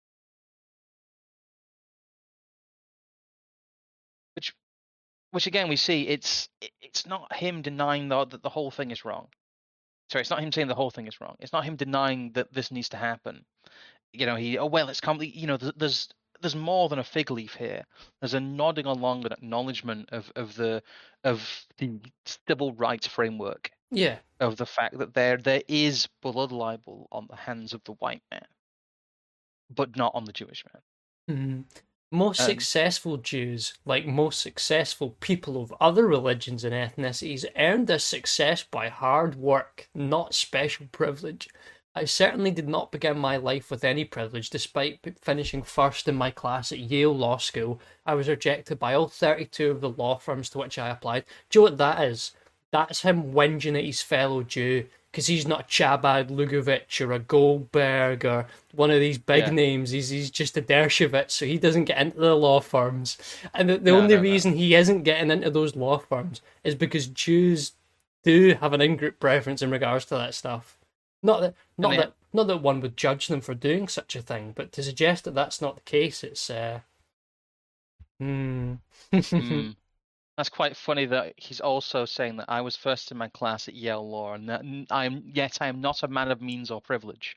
Which which again we see it's not him denying that the whole thing is wrong. Sorry, it's not him saying the whole thing is wrong. It's not him denying that this needs to happen. It's complete. There's more than a fig leaf here. There's a nodding along, an acknowledgement of the civil rights framework, Yeah. of the fact that there is blood libel on the hands of the white man, but not on the Jewish man. Mhm. Most And successful Jews, like most successful people of other religions and ethnicities, earned this success by hard work, not special privilege. I certainly did not begin my life with any privilege. Despite finishing first in my class at Yale Law School, I was rejected by all 32 of the law firms to which I applied. Do you know what that is? That's him whinging at his fellow Jew because he's not a Chabad Lugovich or a Goldberg or one of these big yeah, names. He's just a Dershowitz, so he doesn't get into the law firms. And the no, only no, no. reason he isn't getting into those law firms is because Jews do have an in-group preference in regards to that stuff. Not that, And not they, that, not that one would judge them for doing such a thing, but to suggest that that's not the case, it's hmm. mm, that's quite funny that he's also saying that I was first in my class at Yale Law, and that I am not a man of means or privilege.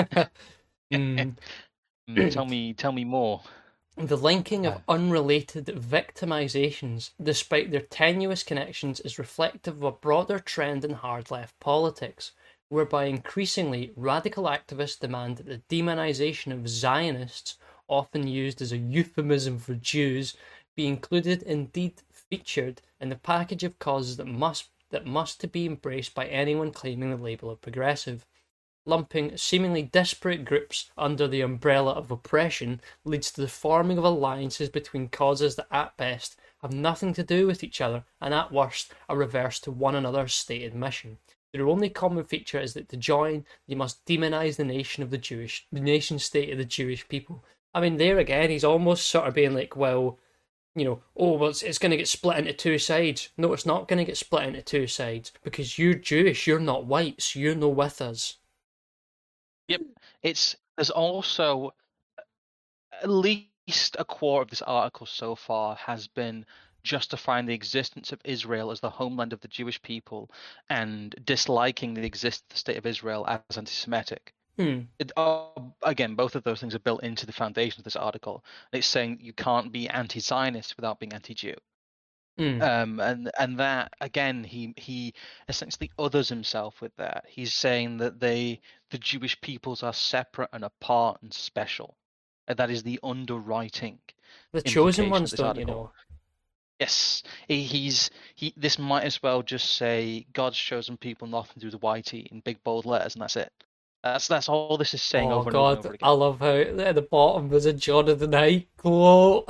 Hmm. Tell me more. The linking of Uh, unrelated victimizations, despite their tenuous connections, is reflective of a broader trend in hard left politics, whereby increasingly radical activists demand that the demonization of Zionists, often used as a euphemism for Jews, be included, indeed featured, in the package of causes that must to be embraced by anyone claiming the label of progressive. Lumping seemingly disparate groups under the umbrella of oppression leads to the forming of alliances between causes that at best have nothing to do with each other and at worst are reverse to one another's stated mission. Their only common feature is that to join they must demonize the nation state of the Jewish people. I mean, there again, he's almost sort of being like, well, well, it's going to get split into two sides. No, it's not going to get split into two sides because you're Jewish, you're not white, so you're no with us. yep. There's also at least a quarter of this article so far has been justifying the existence of Israel as the homeland of the Jewish people and disliking the existence of the state of Israel as anti-Semitic. Hmm. Again, both of those things are built into the foundation of this article. It's saying you can't be anti-Zionist without being anti-Jew. Hmm. And that again, he essentially others himself with that. He's saying that the Jewish peoples are separate and apart and special. And that is the underwriting The chosen implication of ones, this don't you article. know? Yes, he. This might as well just say God's chosen people, nothing to do with whitey in big bold letters, and that's it. That's all this is saying Oh over and over and God, over I again. love how at the bottom there's a Jonathan Haidt quote.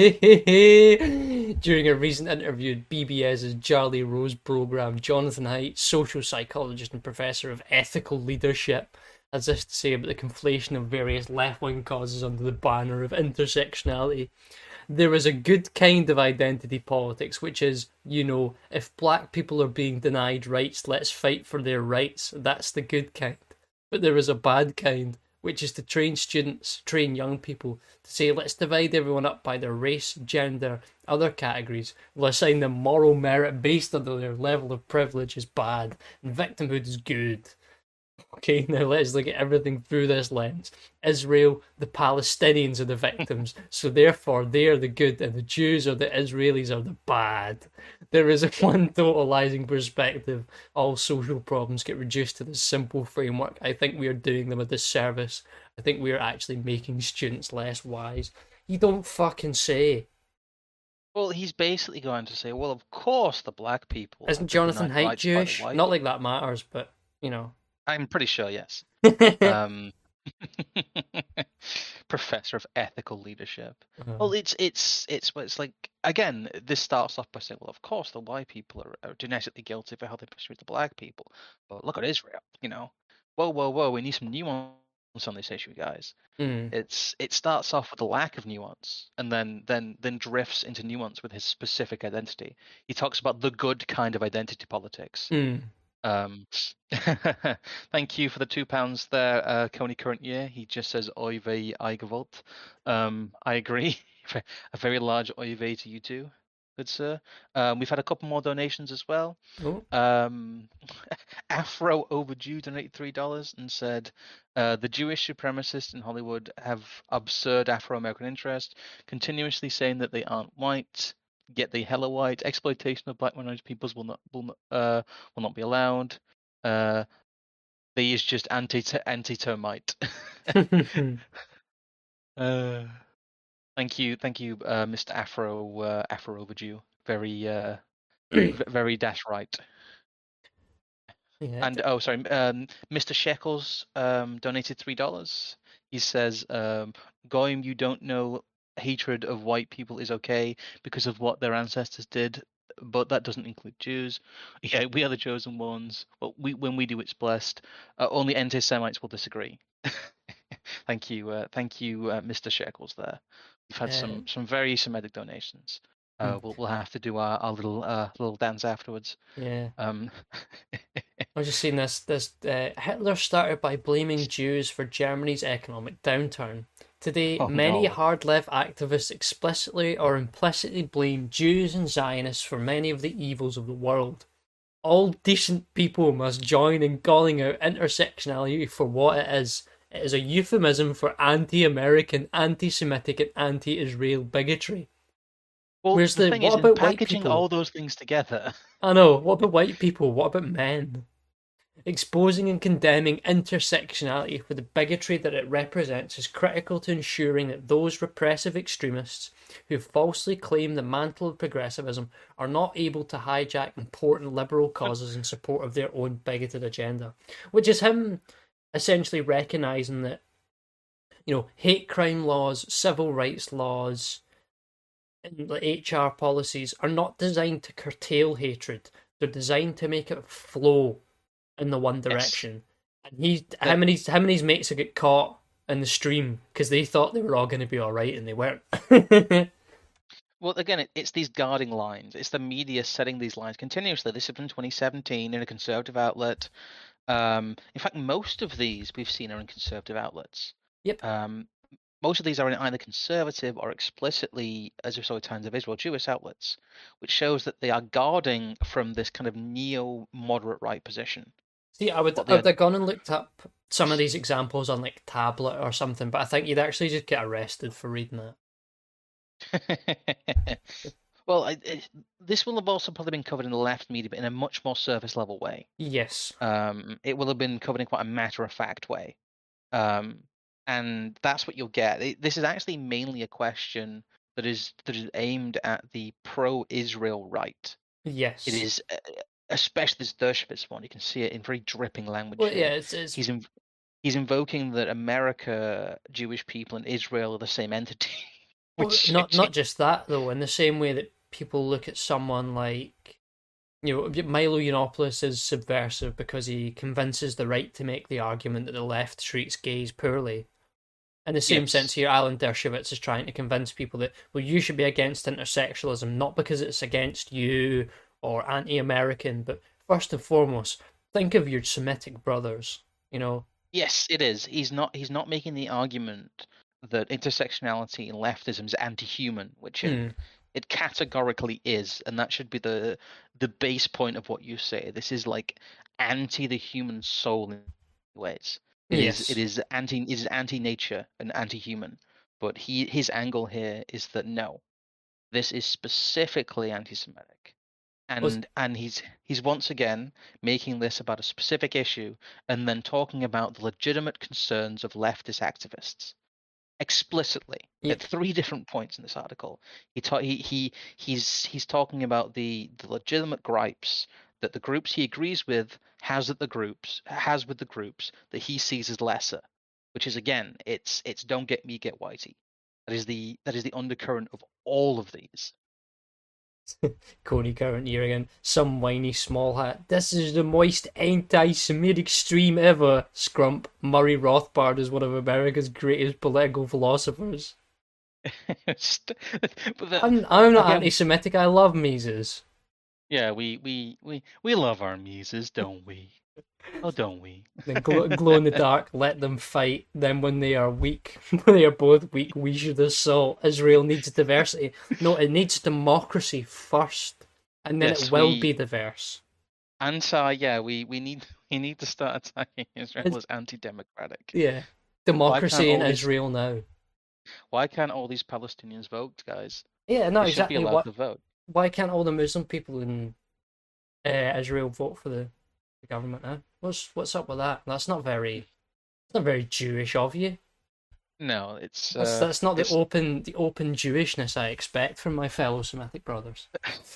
During a recent interview at BBS's Charlie Rose program, Jonathan Haidt, social psychologist and professor of ethical leadership, has this to say about the conflation of various left-wing causes under the banner of intersectionality. There is a good kind of identity politics, which is, if black people are being denied rights, let's fight for their rights. That's the good kind. But there is a bad kind, which is to train young people to say, let's divide everyone up by their race, gender, other categories. We'll assign them moral merit based on their level of privilege is bad, and victimhood is good. Okay, now let's look at everything through this lens. Israel, the Palestinians are the victims, so therefore they are the good, and the Jews or the Israelis are the bad. There is a one totalizing perspective. All social problems get reduced to this simple framework. I think we are doing them a disservice. I think we are actually making students less wise. You don't fucking say. Well, he's basically going to say, well, of course the black people Isn't have been Jonathan denied Haidt rights by the Jewish? white Not like people. that matters, but you know. I'm pretty sure, yes. Um, Professor of ethical leadership. Well, it's like again, this starts off by saying, well, of course the white people are genetically guilty for how they mistreat the black people, but look at Israel, Whoa, whoa, whoa, we need some nuance on this issue, guys. Mm. It starts off with a lack of nuance, and then drifts into nuance with his specific identity. He talks about the good kind of identity politics. Mm. Thank you for the £2 there, Coney Current Year. He just says Oy vey Eigevolt. I agree. A very large Oy vey to you too, good sir. We've had a couple more donations as well. Oh. Afro Overdue donated $3 and said, the Jewish supremacists in Hollywood have absurd Afro-American interest, continuously saying that they aren't white, yet they hella white. Exploitation of black minority peoples will not be allowed. They is just anti-termite. Thank you, Mr. Afro Overdue. Very dash right. Yeah. And sorry, Mr. Shekels donated $3. He says, Goyim, you don't know hatred of white people is okay because of what their ancestors did, but that doesn't include Jews. Yeah, we are the chosen ones. Well, when we do, it's blessed. Only anti-Semites will disagree. Thank you, Mr. Shekels. There, we've had some very Semitic donations. We'll have to do our little dance afterwards. Yeah. I was just seeing this. Hitler started by blaming Jews for Germany's economic downturn. Today, many hard-left activists explicitly or implicitly blame Jews and Zionists for many of the evils of the world. All decent people must join in calling out intersectionality for what it is. It is a euphemism for anti-American, anti-Semitic, and anti-Israel bigotry. Well, Where's the thing what is, about packaging white people? all those things together. I know. What about white people? What about men? Exposing and condemning intersectionality for the bigotry that it represents is critical to ensuring that those repressive extremists who falsely claim the mantle of progressivism are not able to hijack important liberal causes in support of their own bigoted agenda. Which is him essentially recognising that, hate crime laws, civil rights laws, and HR policies are not designed to curtail hatred. They're designed to make it flow in the one direction. Yes. And him and his mates have got caught in the stream because they thought they were all going to be all right and they weren't. Well, again, it's these guarding lines. It's the media setting these lines continuously. This is from 2017 in a conservative outlet. In fact, most of these we've seen are in conservative outlets. Yep. Most of these are in either conservative or explicitly, as we saw at Times of Israel, Jewish outlets, which shows that they are guarding from this kind of neo-moderate right position. See, I would have gone and looked up some of these examples on like Tablet or something, but I think you'd actually just get arrested for reading that. Well, this will have also probably been covered in the left media, but in a much more surface level way. Yes. It will have been covered in quite a matter-of-fact way. And that's what you'll get. This is actually mainly a question that is aimed at the pro-Israel right. Yes. It is, especially this Dershowitz one. You can see it in very dripping language. Well, here. yeah, he's invoking that America, Jewish people, and Israel are the same entity. Not just that though. In the same way that people look at someone like, Milo Yiannopoulos is subversive because he convinces the right to make the argument that the left treats gays poorly. In the same sense here, Alan Dershowitz is trying to convince people that, well, you should be against intersectionalism, not because it's against you or anti-American, but first and foremost, think of your Semitic brothers, Yes, it is. He's not making the argument that intersectionality and leftism is anti-human, which it categorically is, and that should be the base point of what you say. This is like anti the human soul in ways. It is anti-nature and anti-human. But his angle here is that no, this is specifically anti-Semitic, and he's once again making this about a specific issue, and then talking about the legitimate concerns of leftist activists explicitly at 3 different points in this article. He's talking about the legitimate gripes that the groups he agrees with has with the groups that he sees as lesser, which is again, it's don't get me, get whitey. That is the undercurrent of all of these. Coney Current here again. Some whiny small hat. This is the most anti-Semitic stream ever. Scrump. Murray Rothbard is one of America's greatest political philosophers. I'm not anti-Semitic. I love Mises. Yeah, we love our Mises, don't we? Oh, don't we? Then glow in the dark, let them fight. Then when they are weak, when they are both weak, we should assault. Israel needs diversity. No, it needs democracy first, and then Yes, it will be diverse. We need to start attacking Israel as anti-democratic. Yeah, democracy in Israel now. Why can't all these Palestinians vote, guys? Yeah, no, they exactly. should be allowed to vote. Why can't all the Muslim people in Israel vote for the government now? What's up with that? That's not very Jewish of you. No, it's that's not the open Jewishness I expect from my fellow Semitic brothers.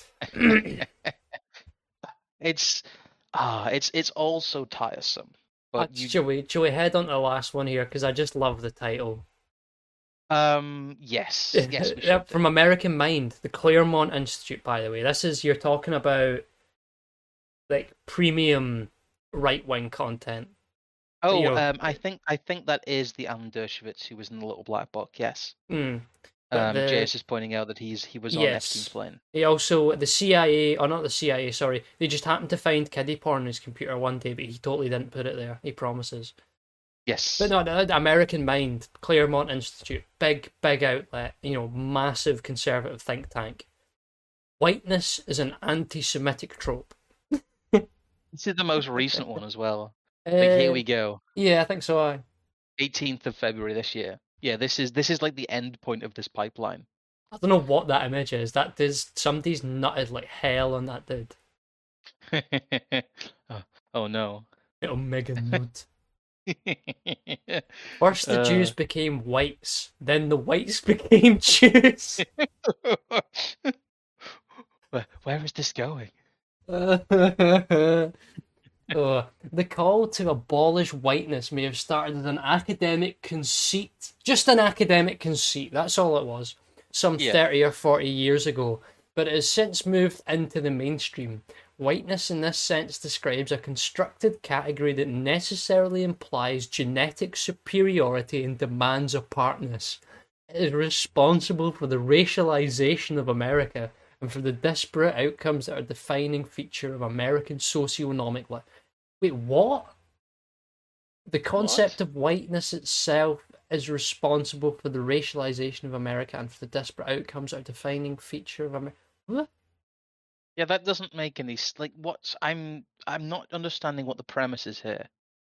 It's all so tiresome. But shall we head on to the last one here, because I just love the title. Yes, we should. From American Mind, the Claremont Institute. By the way, you're talking about like premium right-wing content. Oh, I think that is the Alan Dershowitz who was in the Little Black Book. Yes. Jace is pointing out that he was on Epstein's plane. He also, the CIA, or not the CIA, sorry, they just happened to find kiddie porn on his computer one day, but he totally didn't put it there. He promises. Yes. But no, the American Mind, Claremont Institute, big outlet, massive conservative think tank. Whiteness is an anti-Semitic trope. This is the most recent one as well. Here we go. Yeah, I think so. 18th of February this year. Yeah, this is like the end point of this pipeline. I don't know what that image is. Somebody's nutted like hell on that dude. Oh no. Little mega nut. First the Jews became whites, then the whites became Jews. Where is this going? The call to abolish whiteness may have started as an academic conceit. Just an academic conceit, that's all it was. Some 30 or 40 years ago. But it has since moved into the mainstream. Whiteness in this sense describes a constructed category that necessarily implies genetic superiority and demands apartness. It is responsible for the racialization of America and for the disparate outcomes that are a defining feature of American socioeconomic life. Wait, what? The concept of whiteness itself is responsible for the racialization of America and for the disparate outcomes that are a defining feature of America. What? Yeah, that doesn't make any I'm not understanding what the premise is here.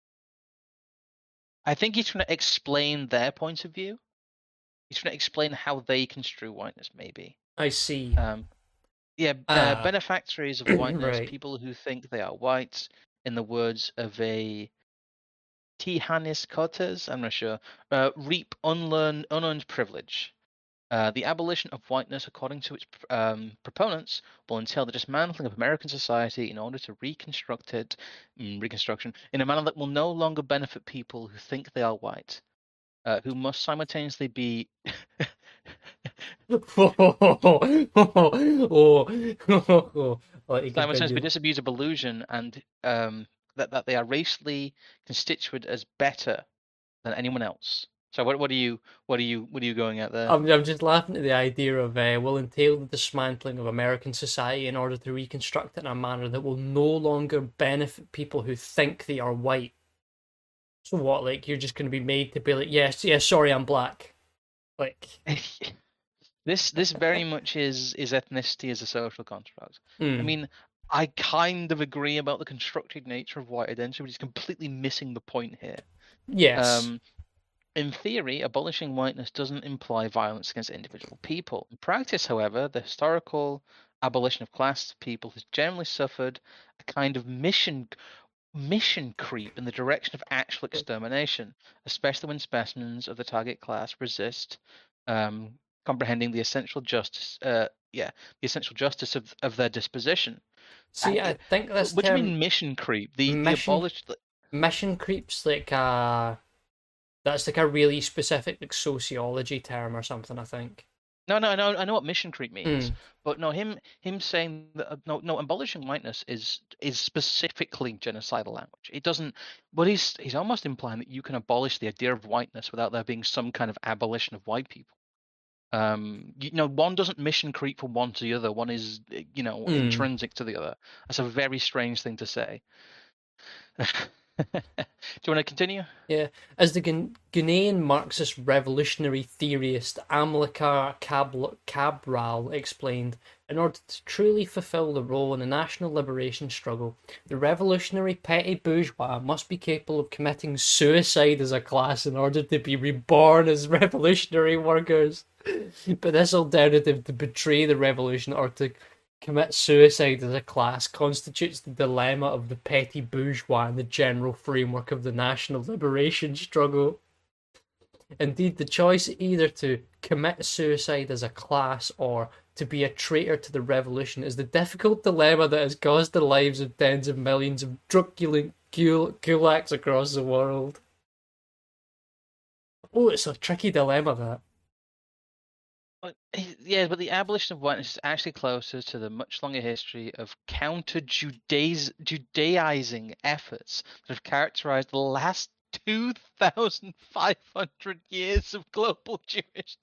I think he's trying to explain their point of view. He's trying to explain how they construe whiteness, maybe. I see. Benefactors of whiteness, right. People who think they are white, in the words of a Tihanis Cortez, I'm not sure, reap unearned privilege. The abolition of whiteness, according to its proponents, will entail the dismantling of American society in order to reconstruction in a manner that will no longer benefit people who think they are white, who must simultaneously be simultaneously disabused of illusion and that they are racially constituted as better than anyone else. So what are you going at there? I'm just laughing at the idea of will entail the dismantling of American society in order to reconstruct it in a manner that will no longer benefit people who think they are white. So what? Like you're just going to be made to be like, yes, sorry, I'm black. Like this very much is ethnicity as a social construct. I mean, I kind of agree about the constructed nature of white identity, but he's completely missing the point here. Yes. In theory, abolishing whiteness doesn't imply violence against individual people. In practice, however, the historical abolition of class people has generally suffered a kind of mission creep in the direction of actual extermination, especially when specimens of the target class resist comprehending the essential justice of their disposition. See, I think this What do you mean mission creep? Mission creep's like that's like a really specific like sociology term or something, I think. No, no, no. I know what mission creep means, Mm. but no, him saying that no, abolishing whiteness is specifically genocidal language. It doesn't. But he's almost implying that you can abolish the idea of whiteness without there being some kind of abolition of white people. One doesn't mission creep from one to the other. One is, Mm. intrinsic to the other. That's a very strange thing to say. Do you want to continue? Yeah, as the Ghanaian Marxist revolutionary theorist Amilcar Cabral explained, in order to truly fulfill the role in the national liberation struggle, the revolutionary petty bourgeois must be capable of committing suicide as a class in order to be reborn as revolutionary workers. But this alternative to betray the revolution or to commit suicide as a class constitutes the dilemma of the petty bourgeois in the general framework of the national liberation struggle. Indeed, the choice either to commit suicide as a class or to be a traitor to the revolution is the difficult dilemma that has caused the lives of tens of millions of truculent kulaks across the world. Oh, it's a tricky dilemma, that. Yeah, but the abolition of whiteness is actually closer to the much longer history of Judaizing efforts that have characterized the last 2,500 years of global Jewish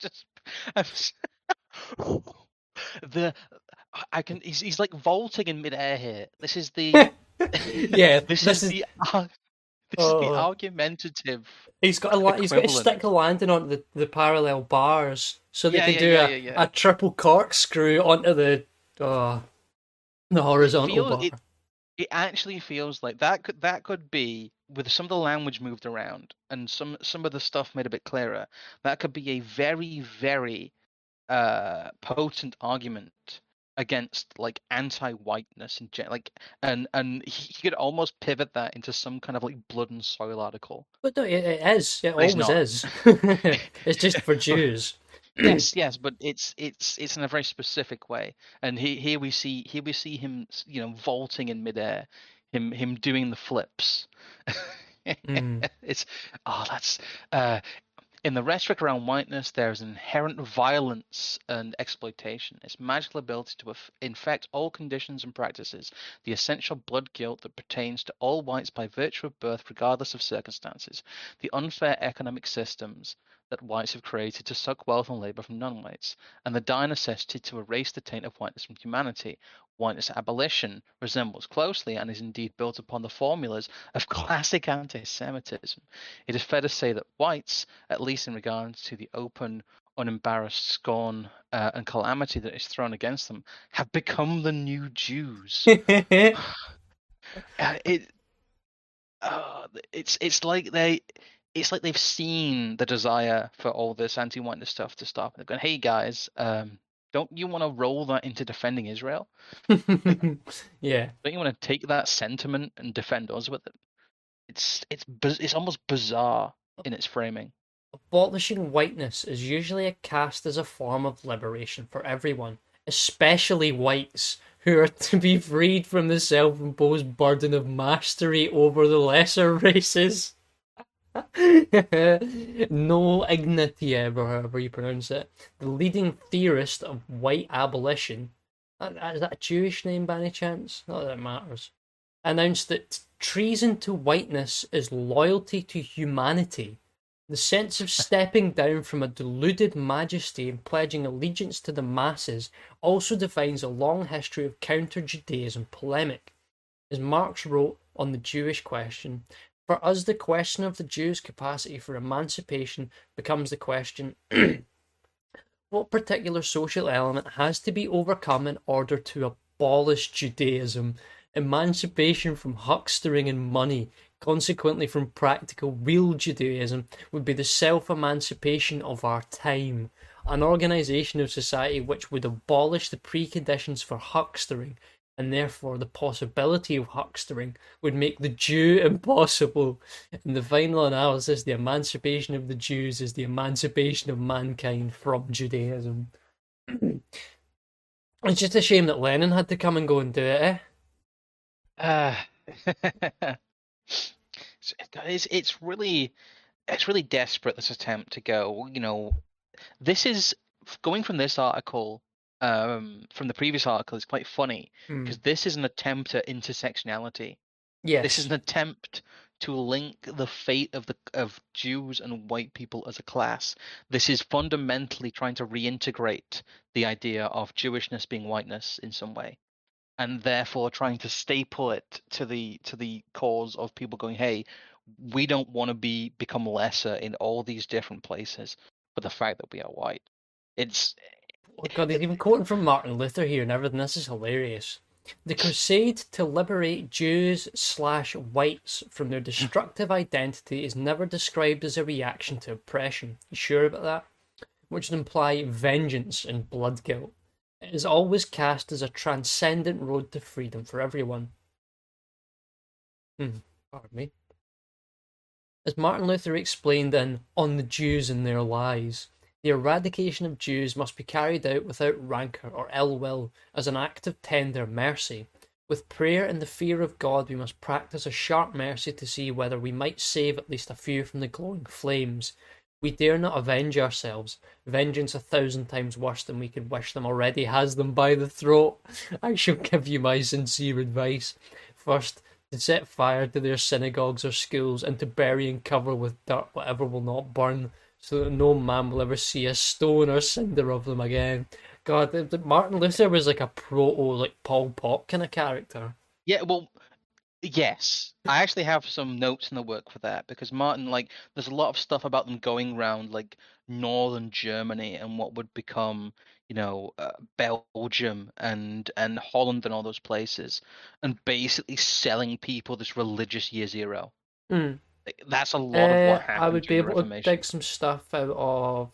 the he's like vaulting in midair here. This is the Yeah, this this is is. the this is the Oh, argumentative he's got his equivalent. stick landing onto the parallel bars, so they Yeah, can yeah, do yeah, a, yeah, yeah. a triple corkscrew onto uh, the It horizontal feels bar. it It actually feels like that could be, with some of the language moved around and some of the stuff made a bit clearer. That could be a very, very potent argument against like anti-whiteness and and he could almost pivot that into some kind of like blood and soil article. But no, it is. It But he's always not. is. It's just for Jews. Yes, yes, but it's in a very specific way. And here we see him, vaulting in midair, him doing the flips. Mm. It's that's uh in the rhetoric around whiteness, there is inherent violence and exploitation. Its magical ability to infect all conditions and practices, the essential blood guilt that pertains to all whites by virtue of birth, regardless of circumstances, the unfair economic systems that whites have created to suck wealth and labor from non-whites, and the dire necessity to erase the taint of whiteness from humanity. Whiteness abolition resembles closely and is indeed built upon the formulas of classic anti-Semitism. It is fair to say that whites, at least in regards to the open, unembarrassed scorn and calamity that is thrown against them, have become the new Jews. It it's like they've seen the desire for all this anti-whiteness stuff to stop. They've gone, hey guys, don't you want to roll that into defending Israel? Yeah. Don't you want to take that sentiment and defend us with it? It's almost bizarre in its framing. Abolishing whiteness is usually cast as a form of liberation for everyone, especially whites, who are to be freed from the self imposed burden of mastery over the lesser races. No Ignatiev, or however you pronounce it, the leading theorist of white abolition, is that a Jewish name by any chance? Not that it matters, announced that treason to whiteness is loyalty to humanity. The sense of stepping down from a deluded majesty and pledging allegiance to the masses also defines a long history of counter Judaism polemic. As Marx wrote on the Jewish question, for us the question of the Jews' capacity for emancipation becomes the question what particular social element has to be overcome in order to abolish Judaism? Emancipation from huckstering and money, consequently from practical real Judaism, would be the self-emancipation of our time. An organisation of society which would abolish the preconditions for huckstering, and therefore the possibility of huckstering, would make the Jew impossible. In the final analysis, the emancipation of the Jews is the emancipation of mankind from Judaism. It's just a shame that Lenin had to come and go and do it, eh? Uh, it's really desperate, this attempt to go, this is going from this article, from the previous article, is quite funny Hmm. because this is an attempt at intersectionality. This is Yes. an attempt to link the fate of Jews and white people as a class. This is fundamentally trying to reintegrate the idea of Jewishness being whiteness in some way, and therefore trying to staple it to the cause of people going, hey, we don't want to become lesser in all these different places for the fact that we are white. It's Oh God, he's even quoting from Martin Luther here and everything. This is hilarious. The crusade to liberate Jews/whites from their destructive identity is never described as a reaction to oppression. You sure about that? Which would imply vengeance and blood guilt. It is always cast as a transcendent road to freedom for everyone. Pardon me. As Martin Luther explained in On the Jews and Their Lies, the eradication of Jews must be carried out without rancour or ill will, as an act of tender mercy. With prayer and the fear of God, we must practice a sharp mercy to see whether we might save at least a few from the glowing flames. We dare not avenge ourselves. Vengeance 1,000 times worse than we could wish them already has them by the throat. I shall give you my sincere advice. First, to set fire to their synagogues or schools, and to bury and cover with dirt whatever will not burn, so that no man will ever see a stone or cinder of them again. God, Martin Luther was like a proto, like Pol Pot kind of character. yeah, well, yes, I actually have some notes in the work for that because Martin, like, there's a lot of stuff about them going around like northern Germany and what would become, Belgium and Holland and all those places, and basically selling people this religious year zero. Mm. Like, that's a lot of what I happened would be during the able to dig Reformation. some stuff out of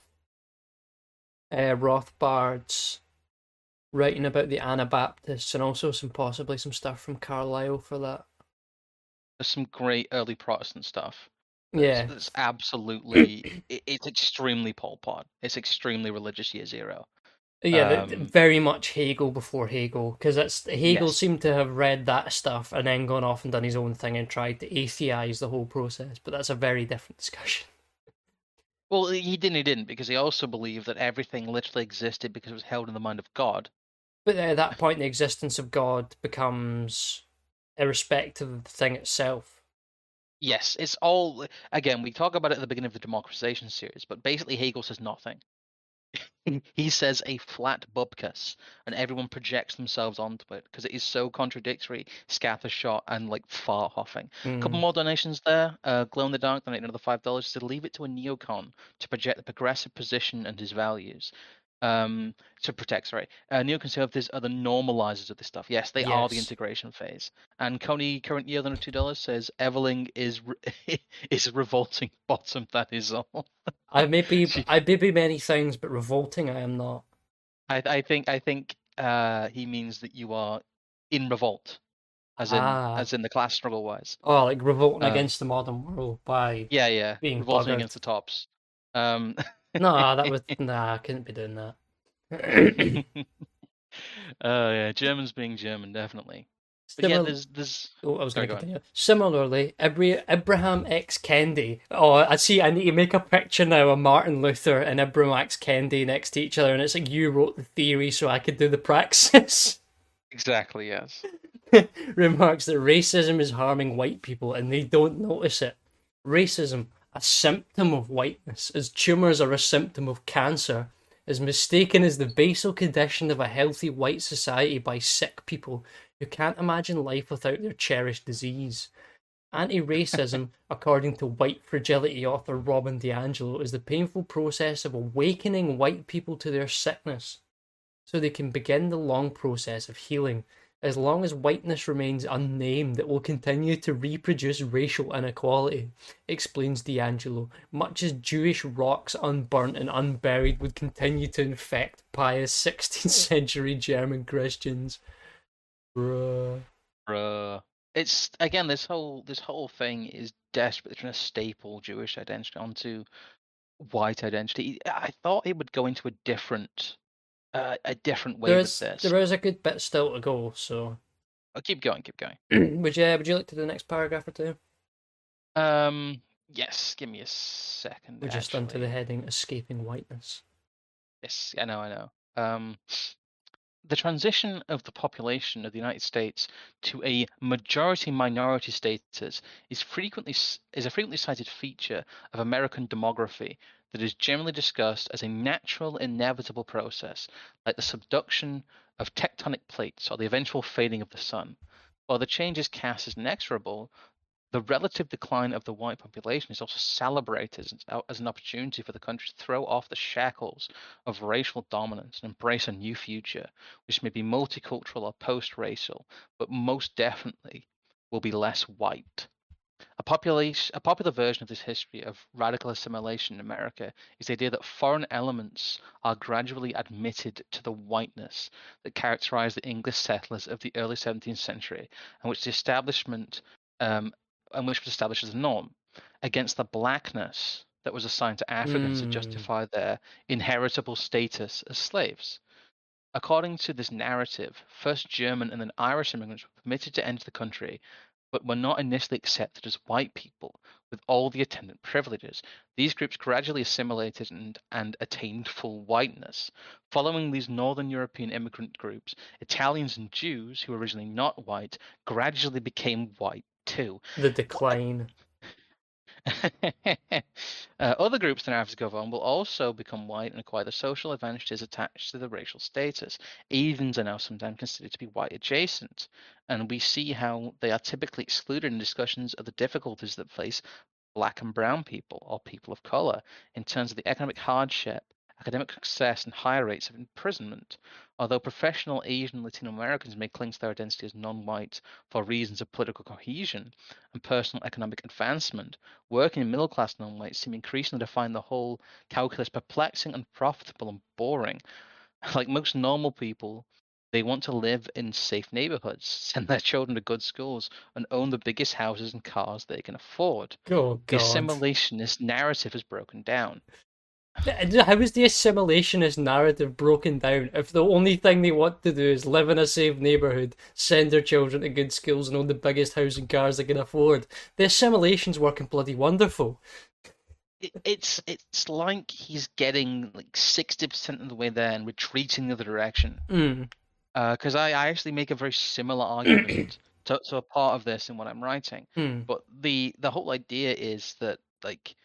Rothbard's writing about the Anabaptists, and also possibly some stuff from Carlyle for that. There's some great early Protestant stuff. That's, Yeah, that's absolutely, it's extremely Pol Pot. It's extremely religious year zero. yeah, Um, very much Hegel before Hegel, because that's Hegel yes. seemed to have read that stuff and then gone off and done his own thing and tried to atheize the whole process. But that's a very different discussion. Well, he didn't, because he also believed that everything literally existed because it was held in the mind of God. But at that point, the existence of God becomes irrespective of the thing itself. Yes, it's all, again, we talk about it at the beginning of the democratization series, but basically Hegel says nothing. He says a flat bupkis, and everyone projects themselves onto it because it is so contradictory, scattershot, and like fart huffing. A couple Mm. more donations there. Glow in the Dark donated another $5 to leave it to a neocon to project the progressive position and his values. To protect, sorry. Neoconservatives are the normalizers of this stuff. Yes, they are the Yes. integration phase. And Coney, current yield under $2, says Everling is is revolting bottom. That is all. I may be many things, but revolting I am not. I think he means that you are in revolt, Ah. as in the class struggle wise. Oh, like revolting Uh, against the modern world by yeah, yeah, being revolting buggered. against the tops. Um, No, that would nah, I couldn't be doing that. yeah, Germans being German, definitely. But yeah, Similar, there's. oh, I was going Sorry, to go on. continue. Similarly, Abraham X. Kendi. Oh, I see. I need to make a picture now of Martin Luther and Abraham X. Kendi next to each other, and it's like you wrote the theory, so I could do the praxis. Exactly, yes. Remarks that racism is harming white people, and they don't notice it. Racism, a symptom of whiteness, as tumours are a symptom of cancer, is mistaken as the basal condition of a healthy white society by sick people who can't imagine life without their cherished disease. Anti racism, according to white fragility author Robin DiAngelo, is the painful process of awakening white people to their sickness so they can begin the long process of healing. As long as whiteness remains unnamed, it will continue to reproduce racial inequality, explains DiAngelo, much as Jewish rocks unburnt and unburied would continue to infect pious 16th century German Christians. Bruh. Bruh. It's again this whole thing is desperately trying to staple Jewish identity onto white identity. I thought it would go into a different way with this. There is a good bit still to go, so I'll keep going, keep going. would you like to do the next paragraph or two? Yes, give me a second, We're just onto the actually. heading Escaping Whiteness. Yes, I know, I know. The transition of the population of the United States to a majority-minority status is a frequently cited feature of American demography that is generally discussed as a natural, inevitable process, like the subduction of tectonic plates or the eventual fading of the sun. While the change is cast as inexorable, the relative decline of the white population is also celebrated as an opportunity for the country to throw off the shackles of racial dominance and embrace a new future, which may be multicultural or post-racial, but most definitely will be less white. A popular version of this history of radical assimilation in America is the idea that foreign elements are gradually admitted to the whiteness that characterized the English settlers of the early 17th century, and which the establishment um, and which was established as a norm, against the blackness that was assigned to Africans to justify their inheritable status as slaves. According to this narrative, first German and then Irish immigrants were permitted to enter the country, but were not initially accepted as white people with all the attendant privileges. These groups gradually assimilated and attained full whiteness. Following these Northern European immigrant groups, Italians and Jews, who were originally not white, gradually became white too. The decline. Other groups the narratives go on will also become white and acquire the social advantages attached to the racial status. Asians are now sometimes considered to be white adjacent, and we see how they are typically excluded in discussions of the difficulties that face black and brown people or people of color in terms of the economic hardship, academic success, and higher rates of imprisonment. Although professional Asian and Latino Americans may cling to their identity as non-white for reasons of political cohesion and personal economic advancement, working and middle-class non-whites seem increasingly to find the whole calculus perplexing, unprofitable, and boring. Like most normal people, they want to live in safe neighborhoods, send their children to good schools, and own the biggest houses and cars they can afford. Oh, The God. assimilationist narrative is broken down. How is the assimilationist narrative broken down if the only thing they want to do is live in a safe neighbourhood, send their children to good schools, and own the biggest house and cars they can afford? The assimilation's working bloody wonderful. It's like he's getting like 60% of the way there and retreating the other direction. Because I actually make a very similar argument to a part of this in what I'm writing. But the whole idea is that like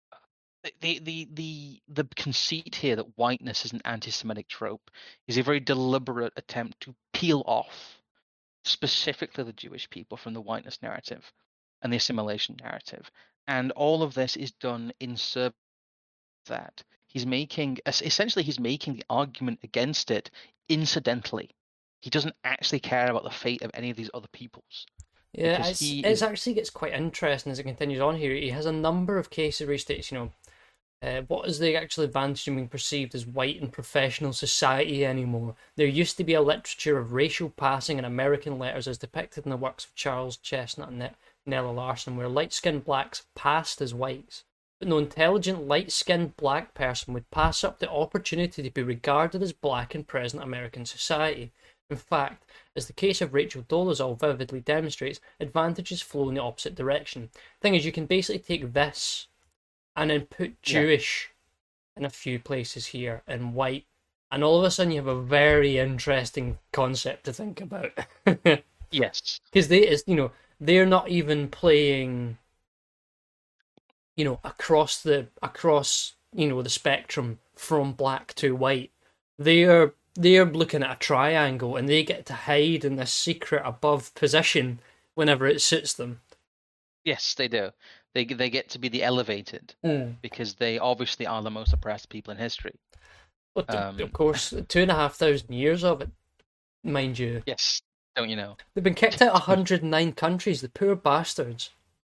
the conceit here that whiteness is an anti-Semitic trope is a very deliberate attempt to peel off specifically the Jewish people from the whiteness narrative and the assimilation narrative. And all of this is done in service of that. He's making the argument against it incidentally. He doesn't actually care about the fate of any of these other peoples. Yeah, it actually gets quite interesting as it continues on here. He has a number of cases where he states, what is the actual advantage in being perceived as white in professional society anymore? There used to be a literature of racial passing in American letters as depicted in the works of Charles Chestnut and Nella Larson, where light-skinned blacks passed as whites. But no intelligent light-skinned black person would pass up the opportunity to be regarded as black in present American society. In fact, as the case of Rachel Dolezal vividly demonstrates, advantages flow in the opposite direction. Thing is, you can basically take this and then put Jewish in a few places here and white, and all of a sudden you have a very interesting concept to think about. Yes, because they're not even playing, across the spectrum from black to white. They're looking at a triangle, and they get to hide in this secret above position whenever it suits them. Yes, they do. They get to be the elevated because they obviously are the most oppressed people in history. But of course, 2,500 years of it, mind you. Yes, don't you know? They've been kicked out 109 countries, the poor bastards.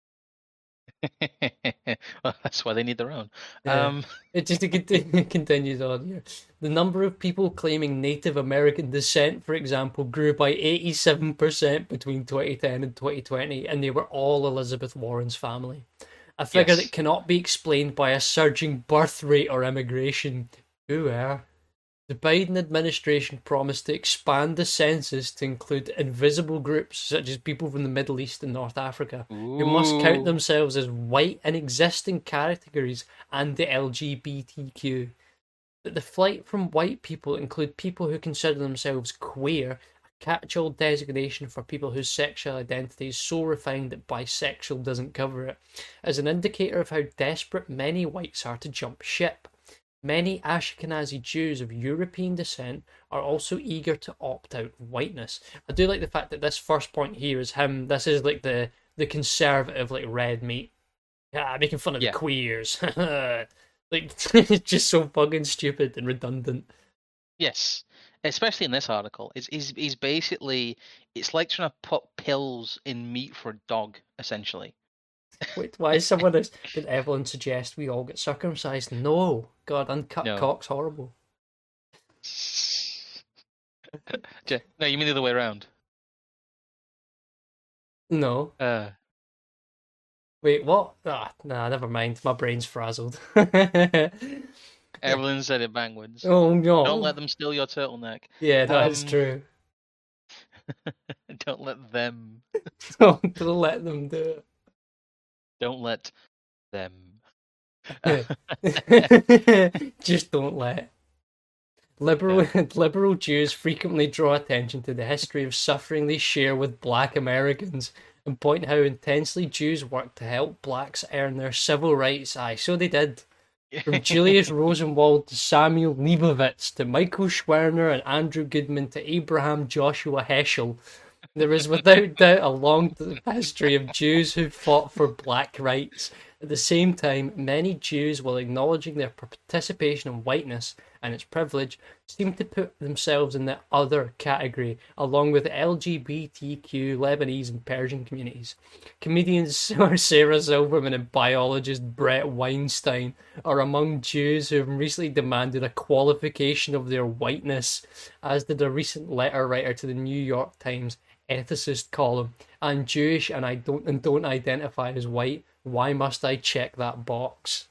Well, that's why they need their own. It continues on here. The number of people claiming Native American descent, for example, grew by 87% between 2010 and 2020, and they were all Elizabeth Warren's family. A figure that cannot be explained by a surging birth rate or immigration. The Biden administration promised to expand the census to include invisible groups such as people from the Middle East and North Africa, who must count themselves as white in existing categories, and the LGBTQ. that the flight from white people include people who consider themselves queer, a catch-all designation for people whose sexual identity is so refined that bisexual doesn't cover it, is an indicator of how desperate many whites are to jump ship. Many Ashkenazi Jews of European descent are also eager to opt out of whiteness. I do like the fact that this first point here is him. This is like the conservative, like, red meat. Yeah, making fun of the queers. Like, it's just so fucking stupid and redundant. Yes, especially in this article. He's basically, it's like trying to put pills in meat for a dog, essentially. Wait, why is someone else? Did Evelyn suggest we all get circumcised? No, God, uncut cock's horrible. No, you mean the other way around? No. Wait, what? Nah, never mind. My brain's frazzled. Evelyn said it backwards. Oh no! Don't let them steal your turtleneck. Yeah, that is true. Don't let them. Don't let them do it. Don't let them. Just don't let. Liberal Jews frequently draw attention to the history of suffering they share with Black Americans and point how intensely Jews work to help blacks earn their civil rights. Aye, so they did. From Julius Rosenwald to Samuel Leibovitz to Michael Schwerner and Andrew Goodman to Abraham Joshua Heschel, there is without doubt a long history of Jews who fought for black rights. At the same time, many Jews, while acknowledging their participation in whiteness and its privilege, seem to put themselves in the other category, along with LGBTQ, Lebanese, and Persian communities. Comedians Sarah Silverman and biologist Brett Weinstein are among Jews who have recently demanded a qualification of their whiteness, as did a recent letter writer to the New York Times ethicist column. I'm Jewish and I don't identify as white. Why must I check that box?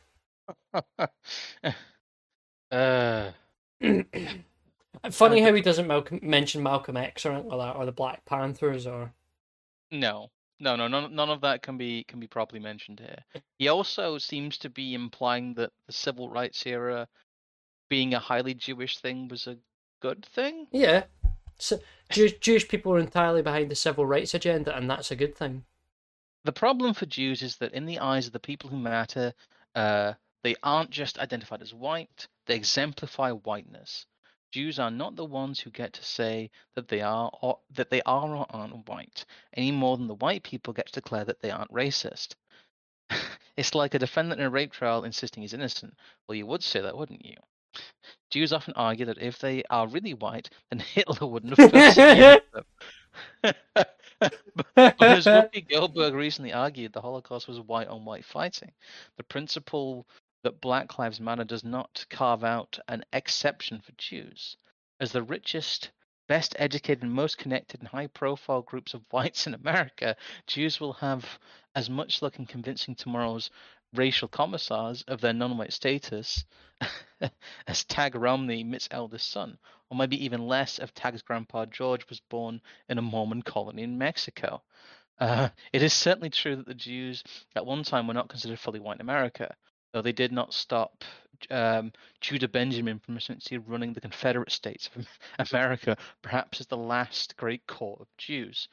Funny how he doesn't mention Malcolm X or anything like that, or the Black Panthers, or none of that can be properly mentioned here. He also seems to be implying that the civil rights era being a highly Jewish thing was a good thing. Yeah, so Jewish people are entirely behind the civil rights agenda, and that's a good thing. The problem for Jews is that in the eyes of the people who matter, they aren't just identified as white, they exemplify whiteness. Jews are not the ones who get to say that they are or aren't white, any more than the white people get to declare that they aren't racist. It's like a defendant in a rape trial insisting he's innocent. Well, you would say that, wouldn't you? Jews often argue that if they are really white, then Hitler wouldn't have persecuted them. But as Whoopi Goldberg recently argued, the Holocaust was white-on-white fighting. The principle that Black Lives Matter does not carve out an exception for Jews. As the richest, best educated, and most connected and high-profile groups of whites in America, Jews will have as much luck in convincing tomorrow's racial commissars of their non-white status as Tag Romney, Mitt's eldest son, or maybe even less if Tag's grandpa George was born in a Mormon colony in Mexico. It is certainly true that the Jews at one time were not considered fully white in America, though they did not stop Judah Benjamin from essentially running the Confederate States of America, perhaps as the last great core of Jews.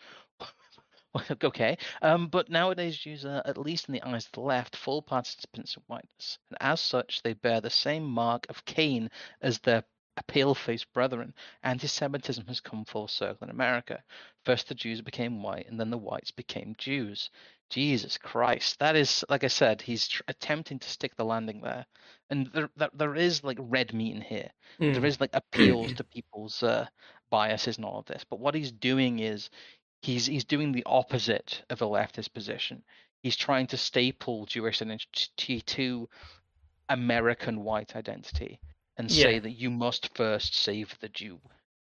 Okay, but nowadays Jews are, at least in the eyes of the left, full participants in whiteness, and as such they bear the same mark of Cain as their pale-faced brethren. Anti-Semitism has come full circle in America. First the Jews became white, and then the whites became Jews. Jesus Christ, that is, like I said, he's attempting to stick the landing there, and there is like red meat in here. There is like appeals to people's biases and all of this, but what he's doing is he's doing the opposite of a leftist position. He's trying to staple Jewish identity to American white identity and say that you must first save the Jew.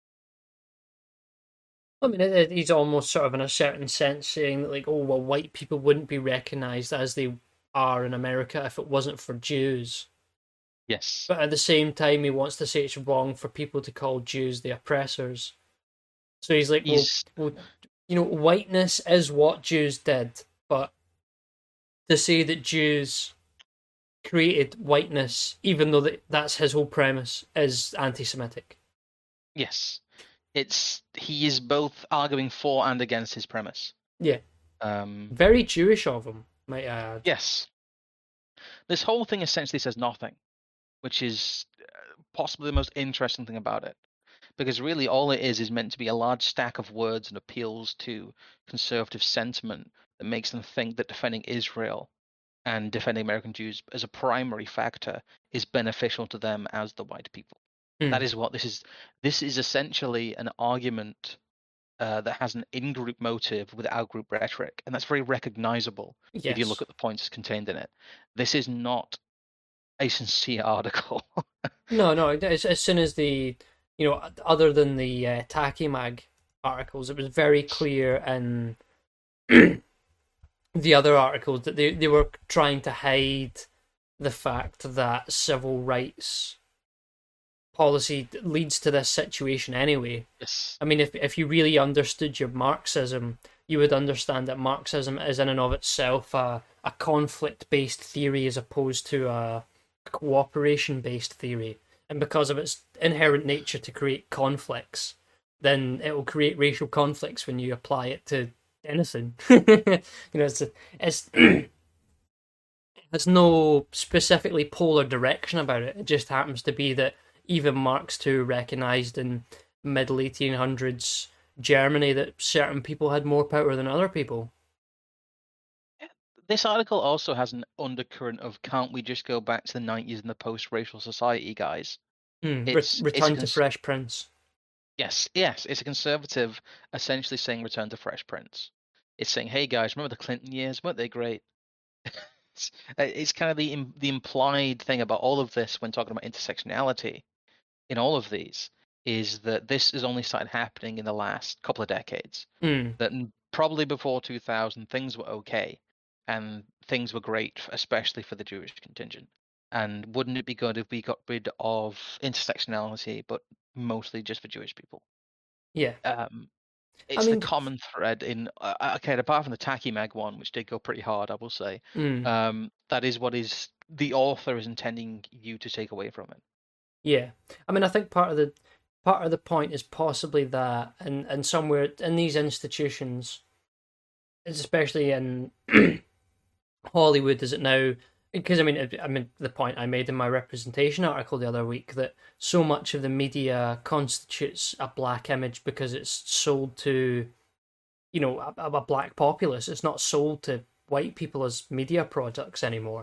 I mean, he's almost sort of in a certain sense saying that, like, oh, well, white people wouldn't be recognized as they are in America if it wasn't for Jews. Yes. But at the same time, he wants to say it's wrong for people to call Jews the oppressors. So he's like, well, you know, whiteness is what Jews did, but to say that Jews created whiteness, even though that's his whole premise, is anti-Semitic. Yes, he is both arguing for and against his premise. Yeah, Um, very Jewish of him, might I add. yes, this whole thing essentially says nothing, which is possibly the most interesting thing about it. Because really, all it is meant to be a large stack of words and appeals to conservative sentiment that makes them think that defending Israel and defending American Jews as a primary factor is beneficial to them as the white people. That Mm. is what this is. This is essentially an argument that has an in-group motive with out-group rhetoric, and that's very recognizable if you look Yes. at the points contained in it. This is not a sincere article. No, no. As soon as other than the Tacky Mag articles, it was very clear in the other articles that they were trying to hide the fact that civil rights policy leads to this situation anyway. Yes. I mean, if you really understood your Marxism, you would understand that Marxism is in and of itself a conflict-based theory as opposed to a cooperation-based theory. And because of its inherent nature to create conflicts, then it will create racial conflicts when you apply it to anything. It's has no specifically polar direction about it. It just happens to be that even Marx too recognized in middle 1800s Germany that certain people had more power than other people. This article also has an undercurrent of can't we just go back to the 90s and the post-racial society, guys? It's Return to Fresh Prince. yes, it's a conservative essentially saying return to Fresh Prince. It's saying, hey guys, remember the Clinton years? Weren't they great? It's kind of the implied thing about all of this when talking about intersectionality in all of these is that this has only started happening in the last couple of decades. Mm. That probably before 2000 things were okay and things were great, especially for the Jewish contingent. And wouldn't it be good if we got rid of intersectionality, but mostly just for Jewish people? Yeah. I It's the mean, common thread in okay, apart from the Tacky Mag one, which did go pretty hard, I will say. mm, That is what is the author is intending you to take away from it. yeah. I mean, I think part of the point is possibly that, and somewhere in these institutions, especially in Hollywood, is it now? Because I mean, the point I made in my representation article the other week that so much of the media constitutes a black image because it's sold to, a black populace. It's not sold to white people as media products anymore.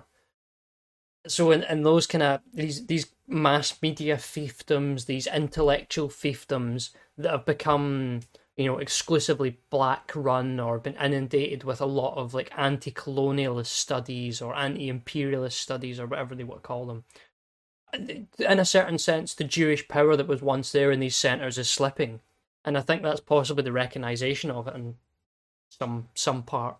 So in those kind of these mass media fiefdoms, these intellectual fiefdoms that have become exclusively black run or been inundated with a lot of like anti-colonialist studies or anti-imperialist studies or whatever they want to call them. In a certain sense, the Jewish power that was once there in these centres is slipping, and I think that's possibly the recognition of it in some part.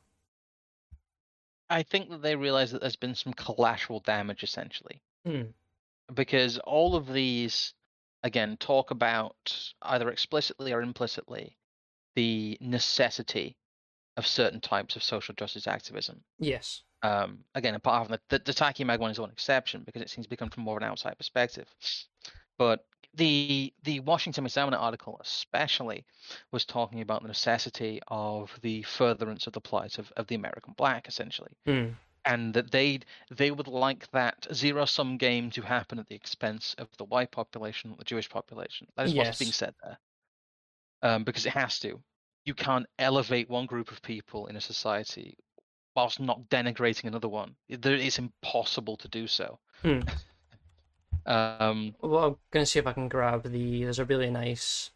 I think that they realize that there's been some collateral damage essentially. Hmm. Because all of these, again, talk about either explicitly or implicitly the necessity of certain types of social justice activism. Yes. Again, apart from the Taki Mag one is one exception because it seems to become from more of an outside perspective. But the Washington Examiner article especially was talking about the necessity of the furtherance of the plight of the American black, essentially. Hmm. And that they would like that zero-sum game to happen at the expense of the white population, the Jewish population. That is what's being Yes. said there, because it has to. You can't elevate one group of people in a society whilst not denigrating another one. It's impossible to do so. Hmm. Um, Well, I'm gonna see if I can grab there's a really nice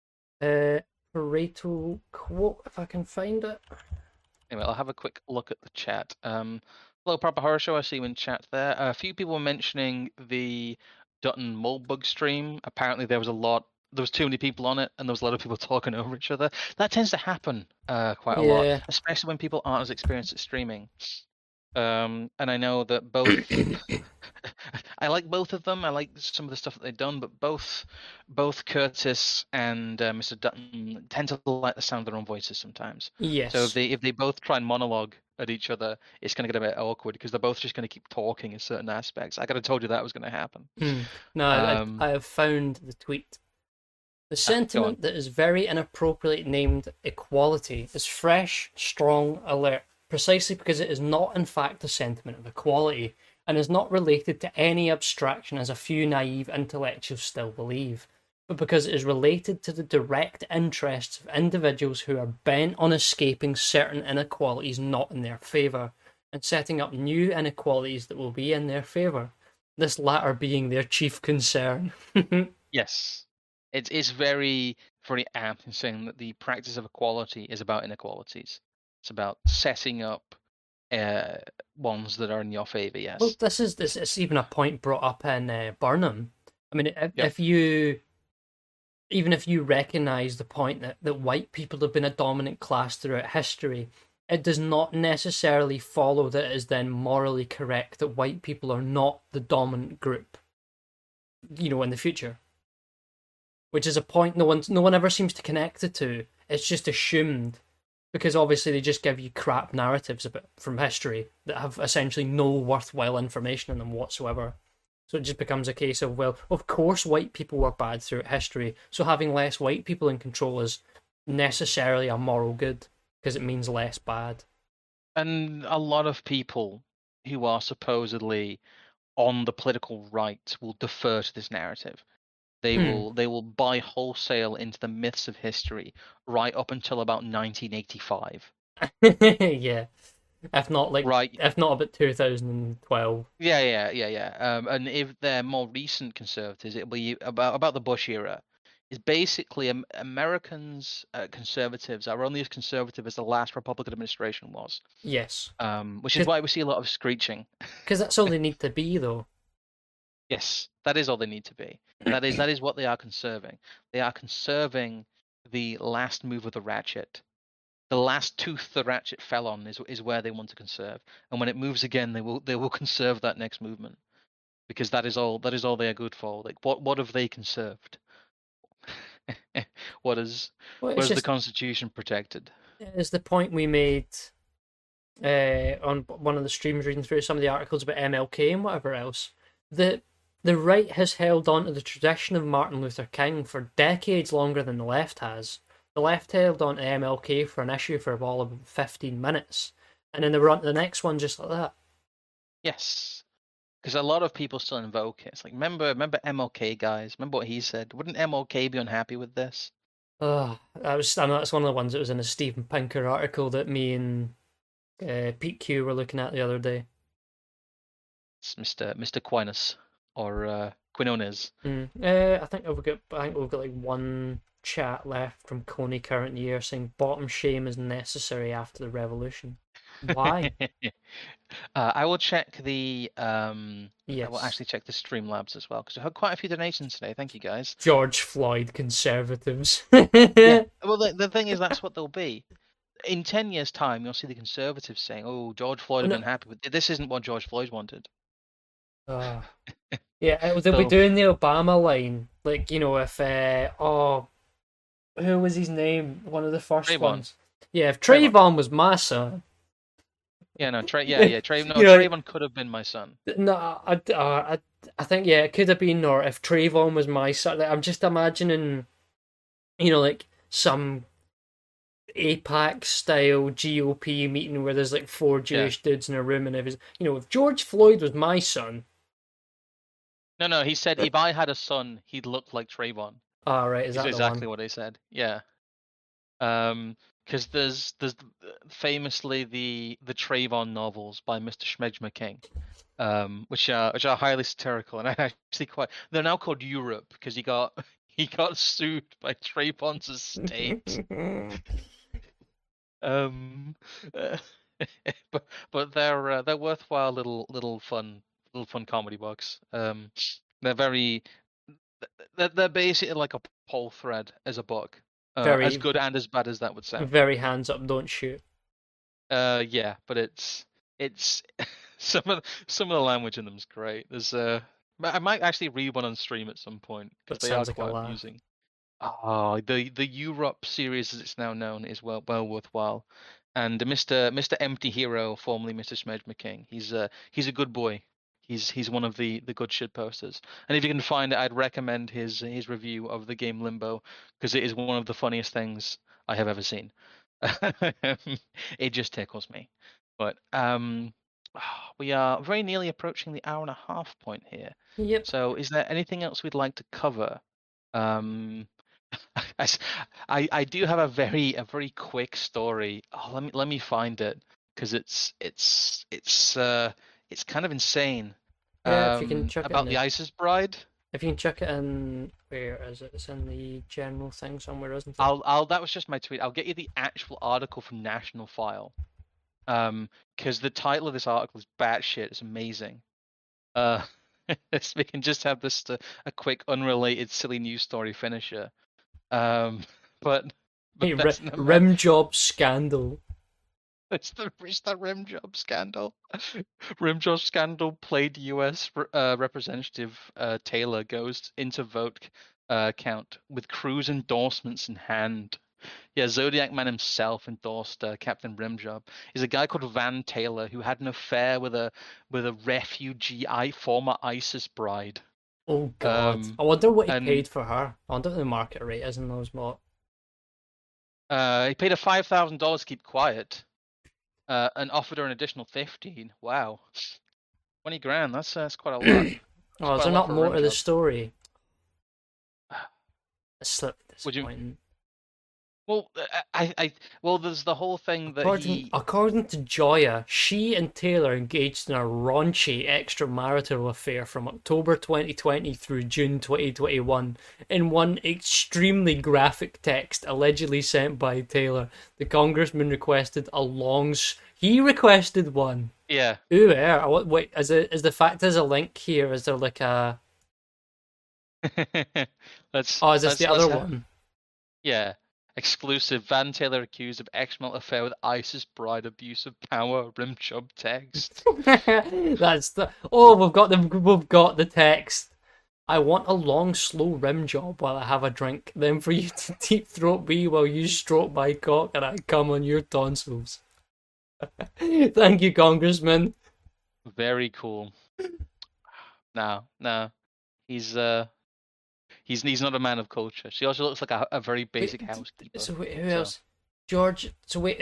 Pareto quote if I can find it. Anyway, I'll have a quick look at the chat. Hello, Proper Horror Show. I see you in chat there. A few people were mentioning the Dutton Moldbug stream. Apparently, there was too many people on it, and there was a lot of people talking over each other. That tends to happen quite a lot, Yeah. especially when people aren't as experienced at streaming. And I know that both. I like both of them. I like some of the stuff that they've done, but both Curtis and Mr. Dutton tend to like the sound of their own voices sometimes. So Yes. if they both try and monologue at each other, it's going to get a bit awkward because they're both just going to keep talking in certain aspects. I could have told you that was going to happen. No, I Um, have found the tweet. The Go on. sentiment that is very inappropriately named equality is fresh, strong, alert, precisely because it is not in fact a sentiment of equality, and is not related to any abstraction as a few naive intellectuals still believe, but because it is related to the direct interests of individuals who are bent on escaping certain inequalities not in their favour, and setting up new inequalities that will be in their favour, this latter being their chief concern. Yes, it's very apt in saying that the practice of equality is about inequalities. It's about setting up uh, ones that are in your favor. Well, Yes. this is even a point brought up in Burnham. I mean, Yep. if you even if you recognise the point that white people have been a dominant class throughout history, it does not necessarily follow that it is then morally correct that white people are not the dominant group, in the future. Which is a point no one ever seems to connect it to. It's just assumed because obviously they just give you crap narratives about from history that have essentially no worthwhile information in them whatsoever. So it just becomes a case of, well, of course white people were bad throughout history, so having less white people in control is necessarily a moral good because it means less bad. And a lot of people who are supposedly on the political right will defer to this narrative. Hmm. They will buy wholesale into the myths of history right up until about 1985. Yeah. Right. If not about 2012. Yeah. And if they're more recent conservatives, it'll be about the Bush era. It's basically Americans conservatives are only as conservative as the last Republican administration was. Yes. Which is why we see a lot of screeching. Because that's all they need to be, though. Yes, that is all they need to be. That is what they are conserving. They are conserving the last move of the ratchet. The last tooth the ratchet fell on is where they want to conserve. And when it moves again, they will conserve that next movement because that is all they are good for. Like what have they conserved? what is Well, what it's is the just Constitution protected? it's the point we made on one of the streams reading through some of the articles about MLK and whatever else. The the right has held on to the tradition of Martin Luther King for decades longer than the left has. The left held on to MLK for an issue for all of 15 minutes, and then they were on to the next one just like that. Yes. Because a lot of people still invoke it. It's like remember MLK guys, remember what he said? Wouldn't MLK be unhappy with this? I know that's one of the ones that was in a Steven Pinker article that me and Pete Q were looking at the other day. It's Mr. Aquinas or Quinones. I think we've got like one chat left from Coney current year saying bottom shame is necessary after the revolution. Why? I will check the I will Yes. actually check the Streamlabs as well because I had quite a few donations today. Thank you guys. George Floyd conservatives. Yeah. Well, the thing is that's what they'll be. In 10 years' time, you'll see the conservatives saying, "Oh, George Floyd Oh, have no. been happy with this. Isn't what George Floyd wanted." uh, yeah, they'll be So doing the Obama line. Like, if who was his name? One of the first Trayvon, ones. Yeah, if Trayvon. Trayvon was my son, Yeah, no, Trey. No, you know, Trayvon could have been my son. no, I think yeah, it could have been. Or if Trayvon was my son, like, I'm just imagining, like some APAC style GOP meeting where there's like four Yeah. Jewish dudes in a room and everything. If George Floyd was my son, No. He said if I had a son, he'd look like Trayvon. right, is Is that the exactly one? what he said. Yeah. Because there's famously the Trayvon novels by Mr. Schmegma King, which are highly satirical and I actually quite. They're now called Europe because he got he got sued by Trayvon's estate. Um, uh, but they're worthwhile little fun comedy books. They're very they're basically like a poll thread as a book, as Very, good and as bad as that would sound. very hands up, don't shoot. Yeah, but it's some of the language in them is great. There's I might actually read one on stream at some point because That they are sounds like a quite laugh. amusing. Oh, the Europe series, as it's now known, is well worthwhile. And Mr. Empty Hero, formerly Mr. Smedge King, he's a good boy. He's one of the good shit posters. And if you can find it, I'd recommend his review of the game Limbo because it is one of the funniest things I have ever seen. It just tickles me. But we are very nearly approaching the hour and a half point here. Yep. So is there anything else we'd like to cover? Um, I, s- I do have a very quick story. Oh, let me find it because it's kind of insane. Yeah, if you can chuck it in About the the, ISIS bride. if you can chuck it in, where is it? It's in the general thing somewhere, isn't it? I'll that was just my tweet. I'll get you the actual article from National File. Because the title of this article is batshit. It's amazing. Uh, so we can just have this a quick unrelated silly news story finisher. Um, but Hey, that's no man. rim job scandal. It's the rim job scandal. Rim job scandal played U.S. Representative Taylor goes into vote count with Cruz endorsements in hand. Yeah, Zodiac Man himself endorsed Captain Rimjob. He's a guy called Van Taylor who had an affair with a refugee former ISIS bride. Oh God! I wonder what he And paid for her. I wonder what the market rate is in those lot. he paid her $5,000 to keep quiet, and offered her an additional 15. Wow, 20 grand. That's quite a lot. Oh, is Quite a there lot not for a more rim to the job. story? It's slightly Would you? disappointing. Well, well, there's the whole thing that According to Joya, she and Taylor engaged in a raunchy extramarital affair from October 2020 through June 2021. In one extremely graphic text allegedly sent by Taylor, the congressman requested he requested one. Yeah. Ooh, yeah. Wait, is the fact there's a link here? Is there like a? Oh, is this the other one? Yeah. Exclusive. Van Taylor accused of extramarital affair with ISIS bride, abuse of power, rim job text. That's the. Oh, we've got the text. I want a long, slow rim job while I have a drink, then for you to deep throat me while you stroke my cock and I come on your tonsils. Thank you, Congressman. Very cool. No. He's he's not a man of culture. She also looks like a very basic housekeeper. So wait, who else? George. So wait,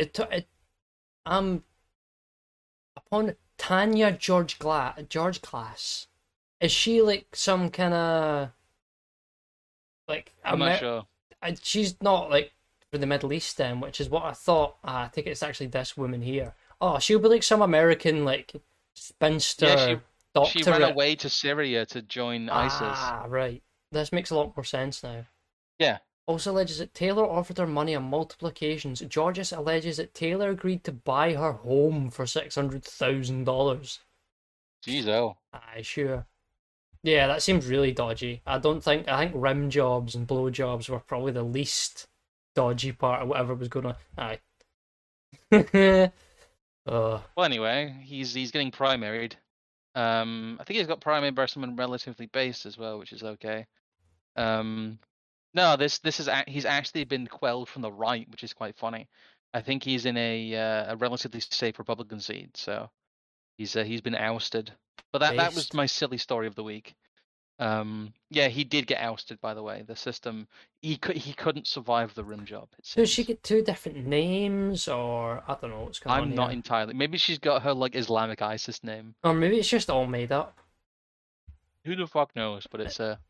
upon Tanya George Class. Is she like some kind of like I'm not sure. she's not like for the Middle East then, which is what I thought. I think it's actually this woman here. Oh, she'll be like some American like spinster Yeah, she ran doctorate. away to Syria to join ISIS. Ah, right. This makes a lot more sense now. Yeah. Also alleges that Taylor offered her money on multiple occasions. Georges alleges that Taylor agreed to buy her home for $600,000. Jeez, oh. Aye, sure. Yeah, that seems really dodgy. I think rim jobs and blow jobs were probably the least dodgy part of whatever was going on. Aye. Well, anyway, he's getting primaried. I think he's got primaried by someone relatively based as well, which is okay. No, he's actually been quelled from the right, which is quite funny. I think he's in a relatively safe Republican seat, so he's been ousted. But that was my silly story of the week. Yeah, he did get ousted, by the way. The system, he couldn't survive the rim job. So does she get two different names, or I don't know what's going on I'm here. not entirely. Maybe she's got her like Islamic ISIS name. Or maybe it's just all made up. Who the fuck knows? But it's Are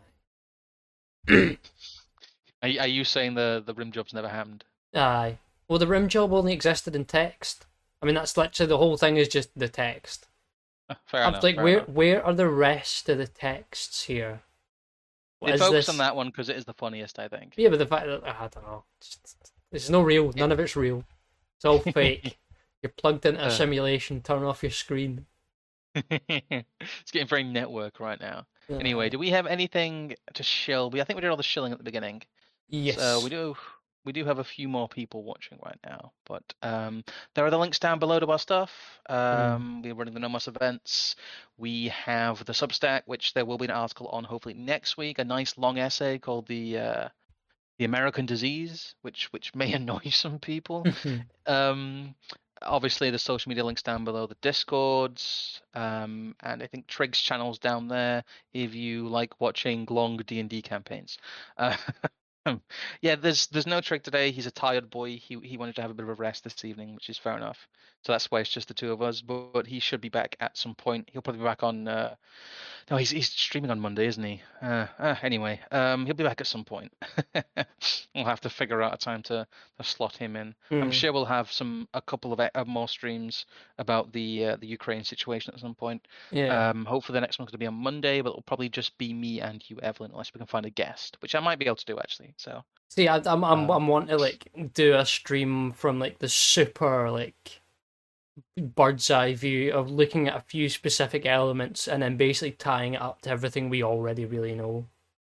you saying the rim job's never happened? Aye. Well, the rim job only existed in text. I mean, that's literally the whole thing is just the text. Fair enough. Like, fair enough. where are the rest of the texts here? They focus on that one because it is the funniest, I think. Yeah, but the fact that I don't know, it's no real. None of it's real. It's all fake. You're plugged into a simulation. Turn off your screen. It's getting very network right now. Anyway, do we have anything to shill? I think we did all the shilling at the beginning. Yes. We do. we do have a few more people watching right now, but there are the links down below to our stuff. Mm. We're running the Nomos events. We have the Substack, which there will be an article on hopefully next week. A nice long essay called the American Disease, which may annoy some people. Um, Obviously, the social media links down below, the Discords, and I think Trig's channel's down there if you like watching long D&D campaigns. Uh, yeah, there's no Trig today. He's a tired boy. He wanted to have a bit of a rest this evening, which is fair enough. So that's why it's just the two of us. But he should be back at some point. He'll probably be back on. No, he's streaming on Monday, isn't he? Anyway, he'll be back at some point. We'll have to figure out a time to slot him in. I'm Mm. sure we'll have a couple of more streams about the Ukraine situation at some point. Yeah. Hopefully the next one's going to be on Monday, but it'll probably just be me and you, Evelyn, unless we can find a guest, which I might be able to do actually. So, See, I'm um, wanting to like do a stream from like the super like bird's eye view of looking at a few specific elements and then basically tying it up to everything we already really know.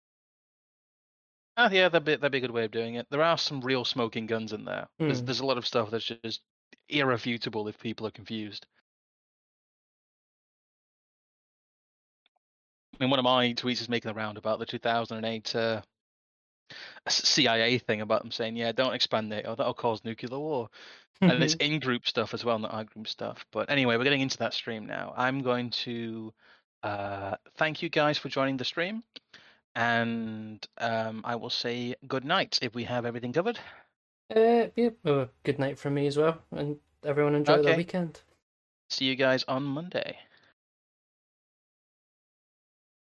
yeah, that'd be a good way of doing it. There are some real smoking guns in there. There's Mm. there's a lot of stuff that's just irrefutable if people are confused. I mean, one of my tweets is making the round about the 2008 CIA thing about them saying, "Yeah, don't expand NATO; that'll cause nuclear war." And it's in-group stuff as well, not out-group stuff. But anyway, we're getting into that stream now. I'm going to thank you guys for joining the stream, and I will say good night if we have everything covered. Yeah, well, good night from me as well, and everyone enjoy their Okay, weekend. see you guys on Monday.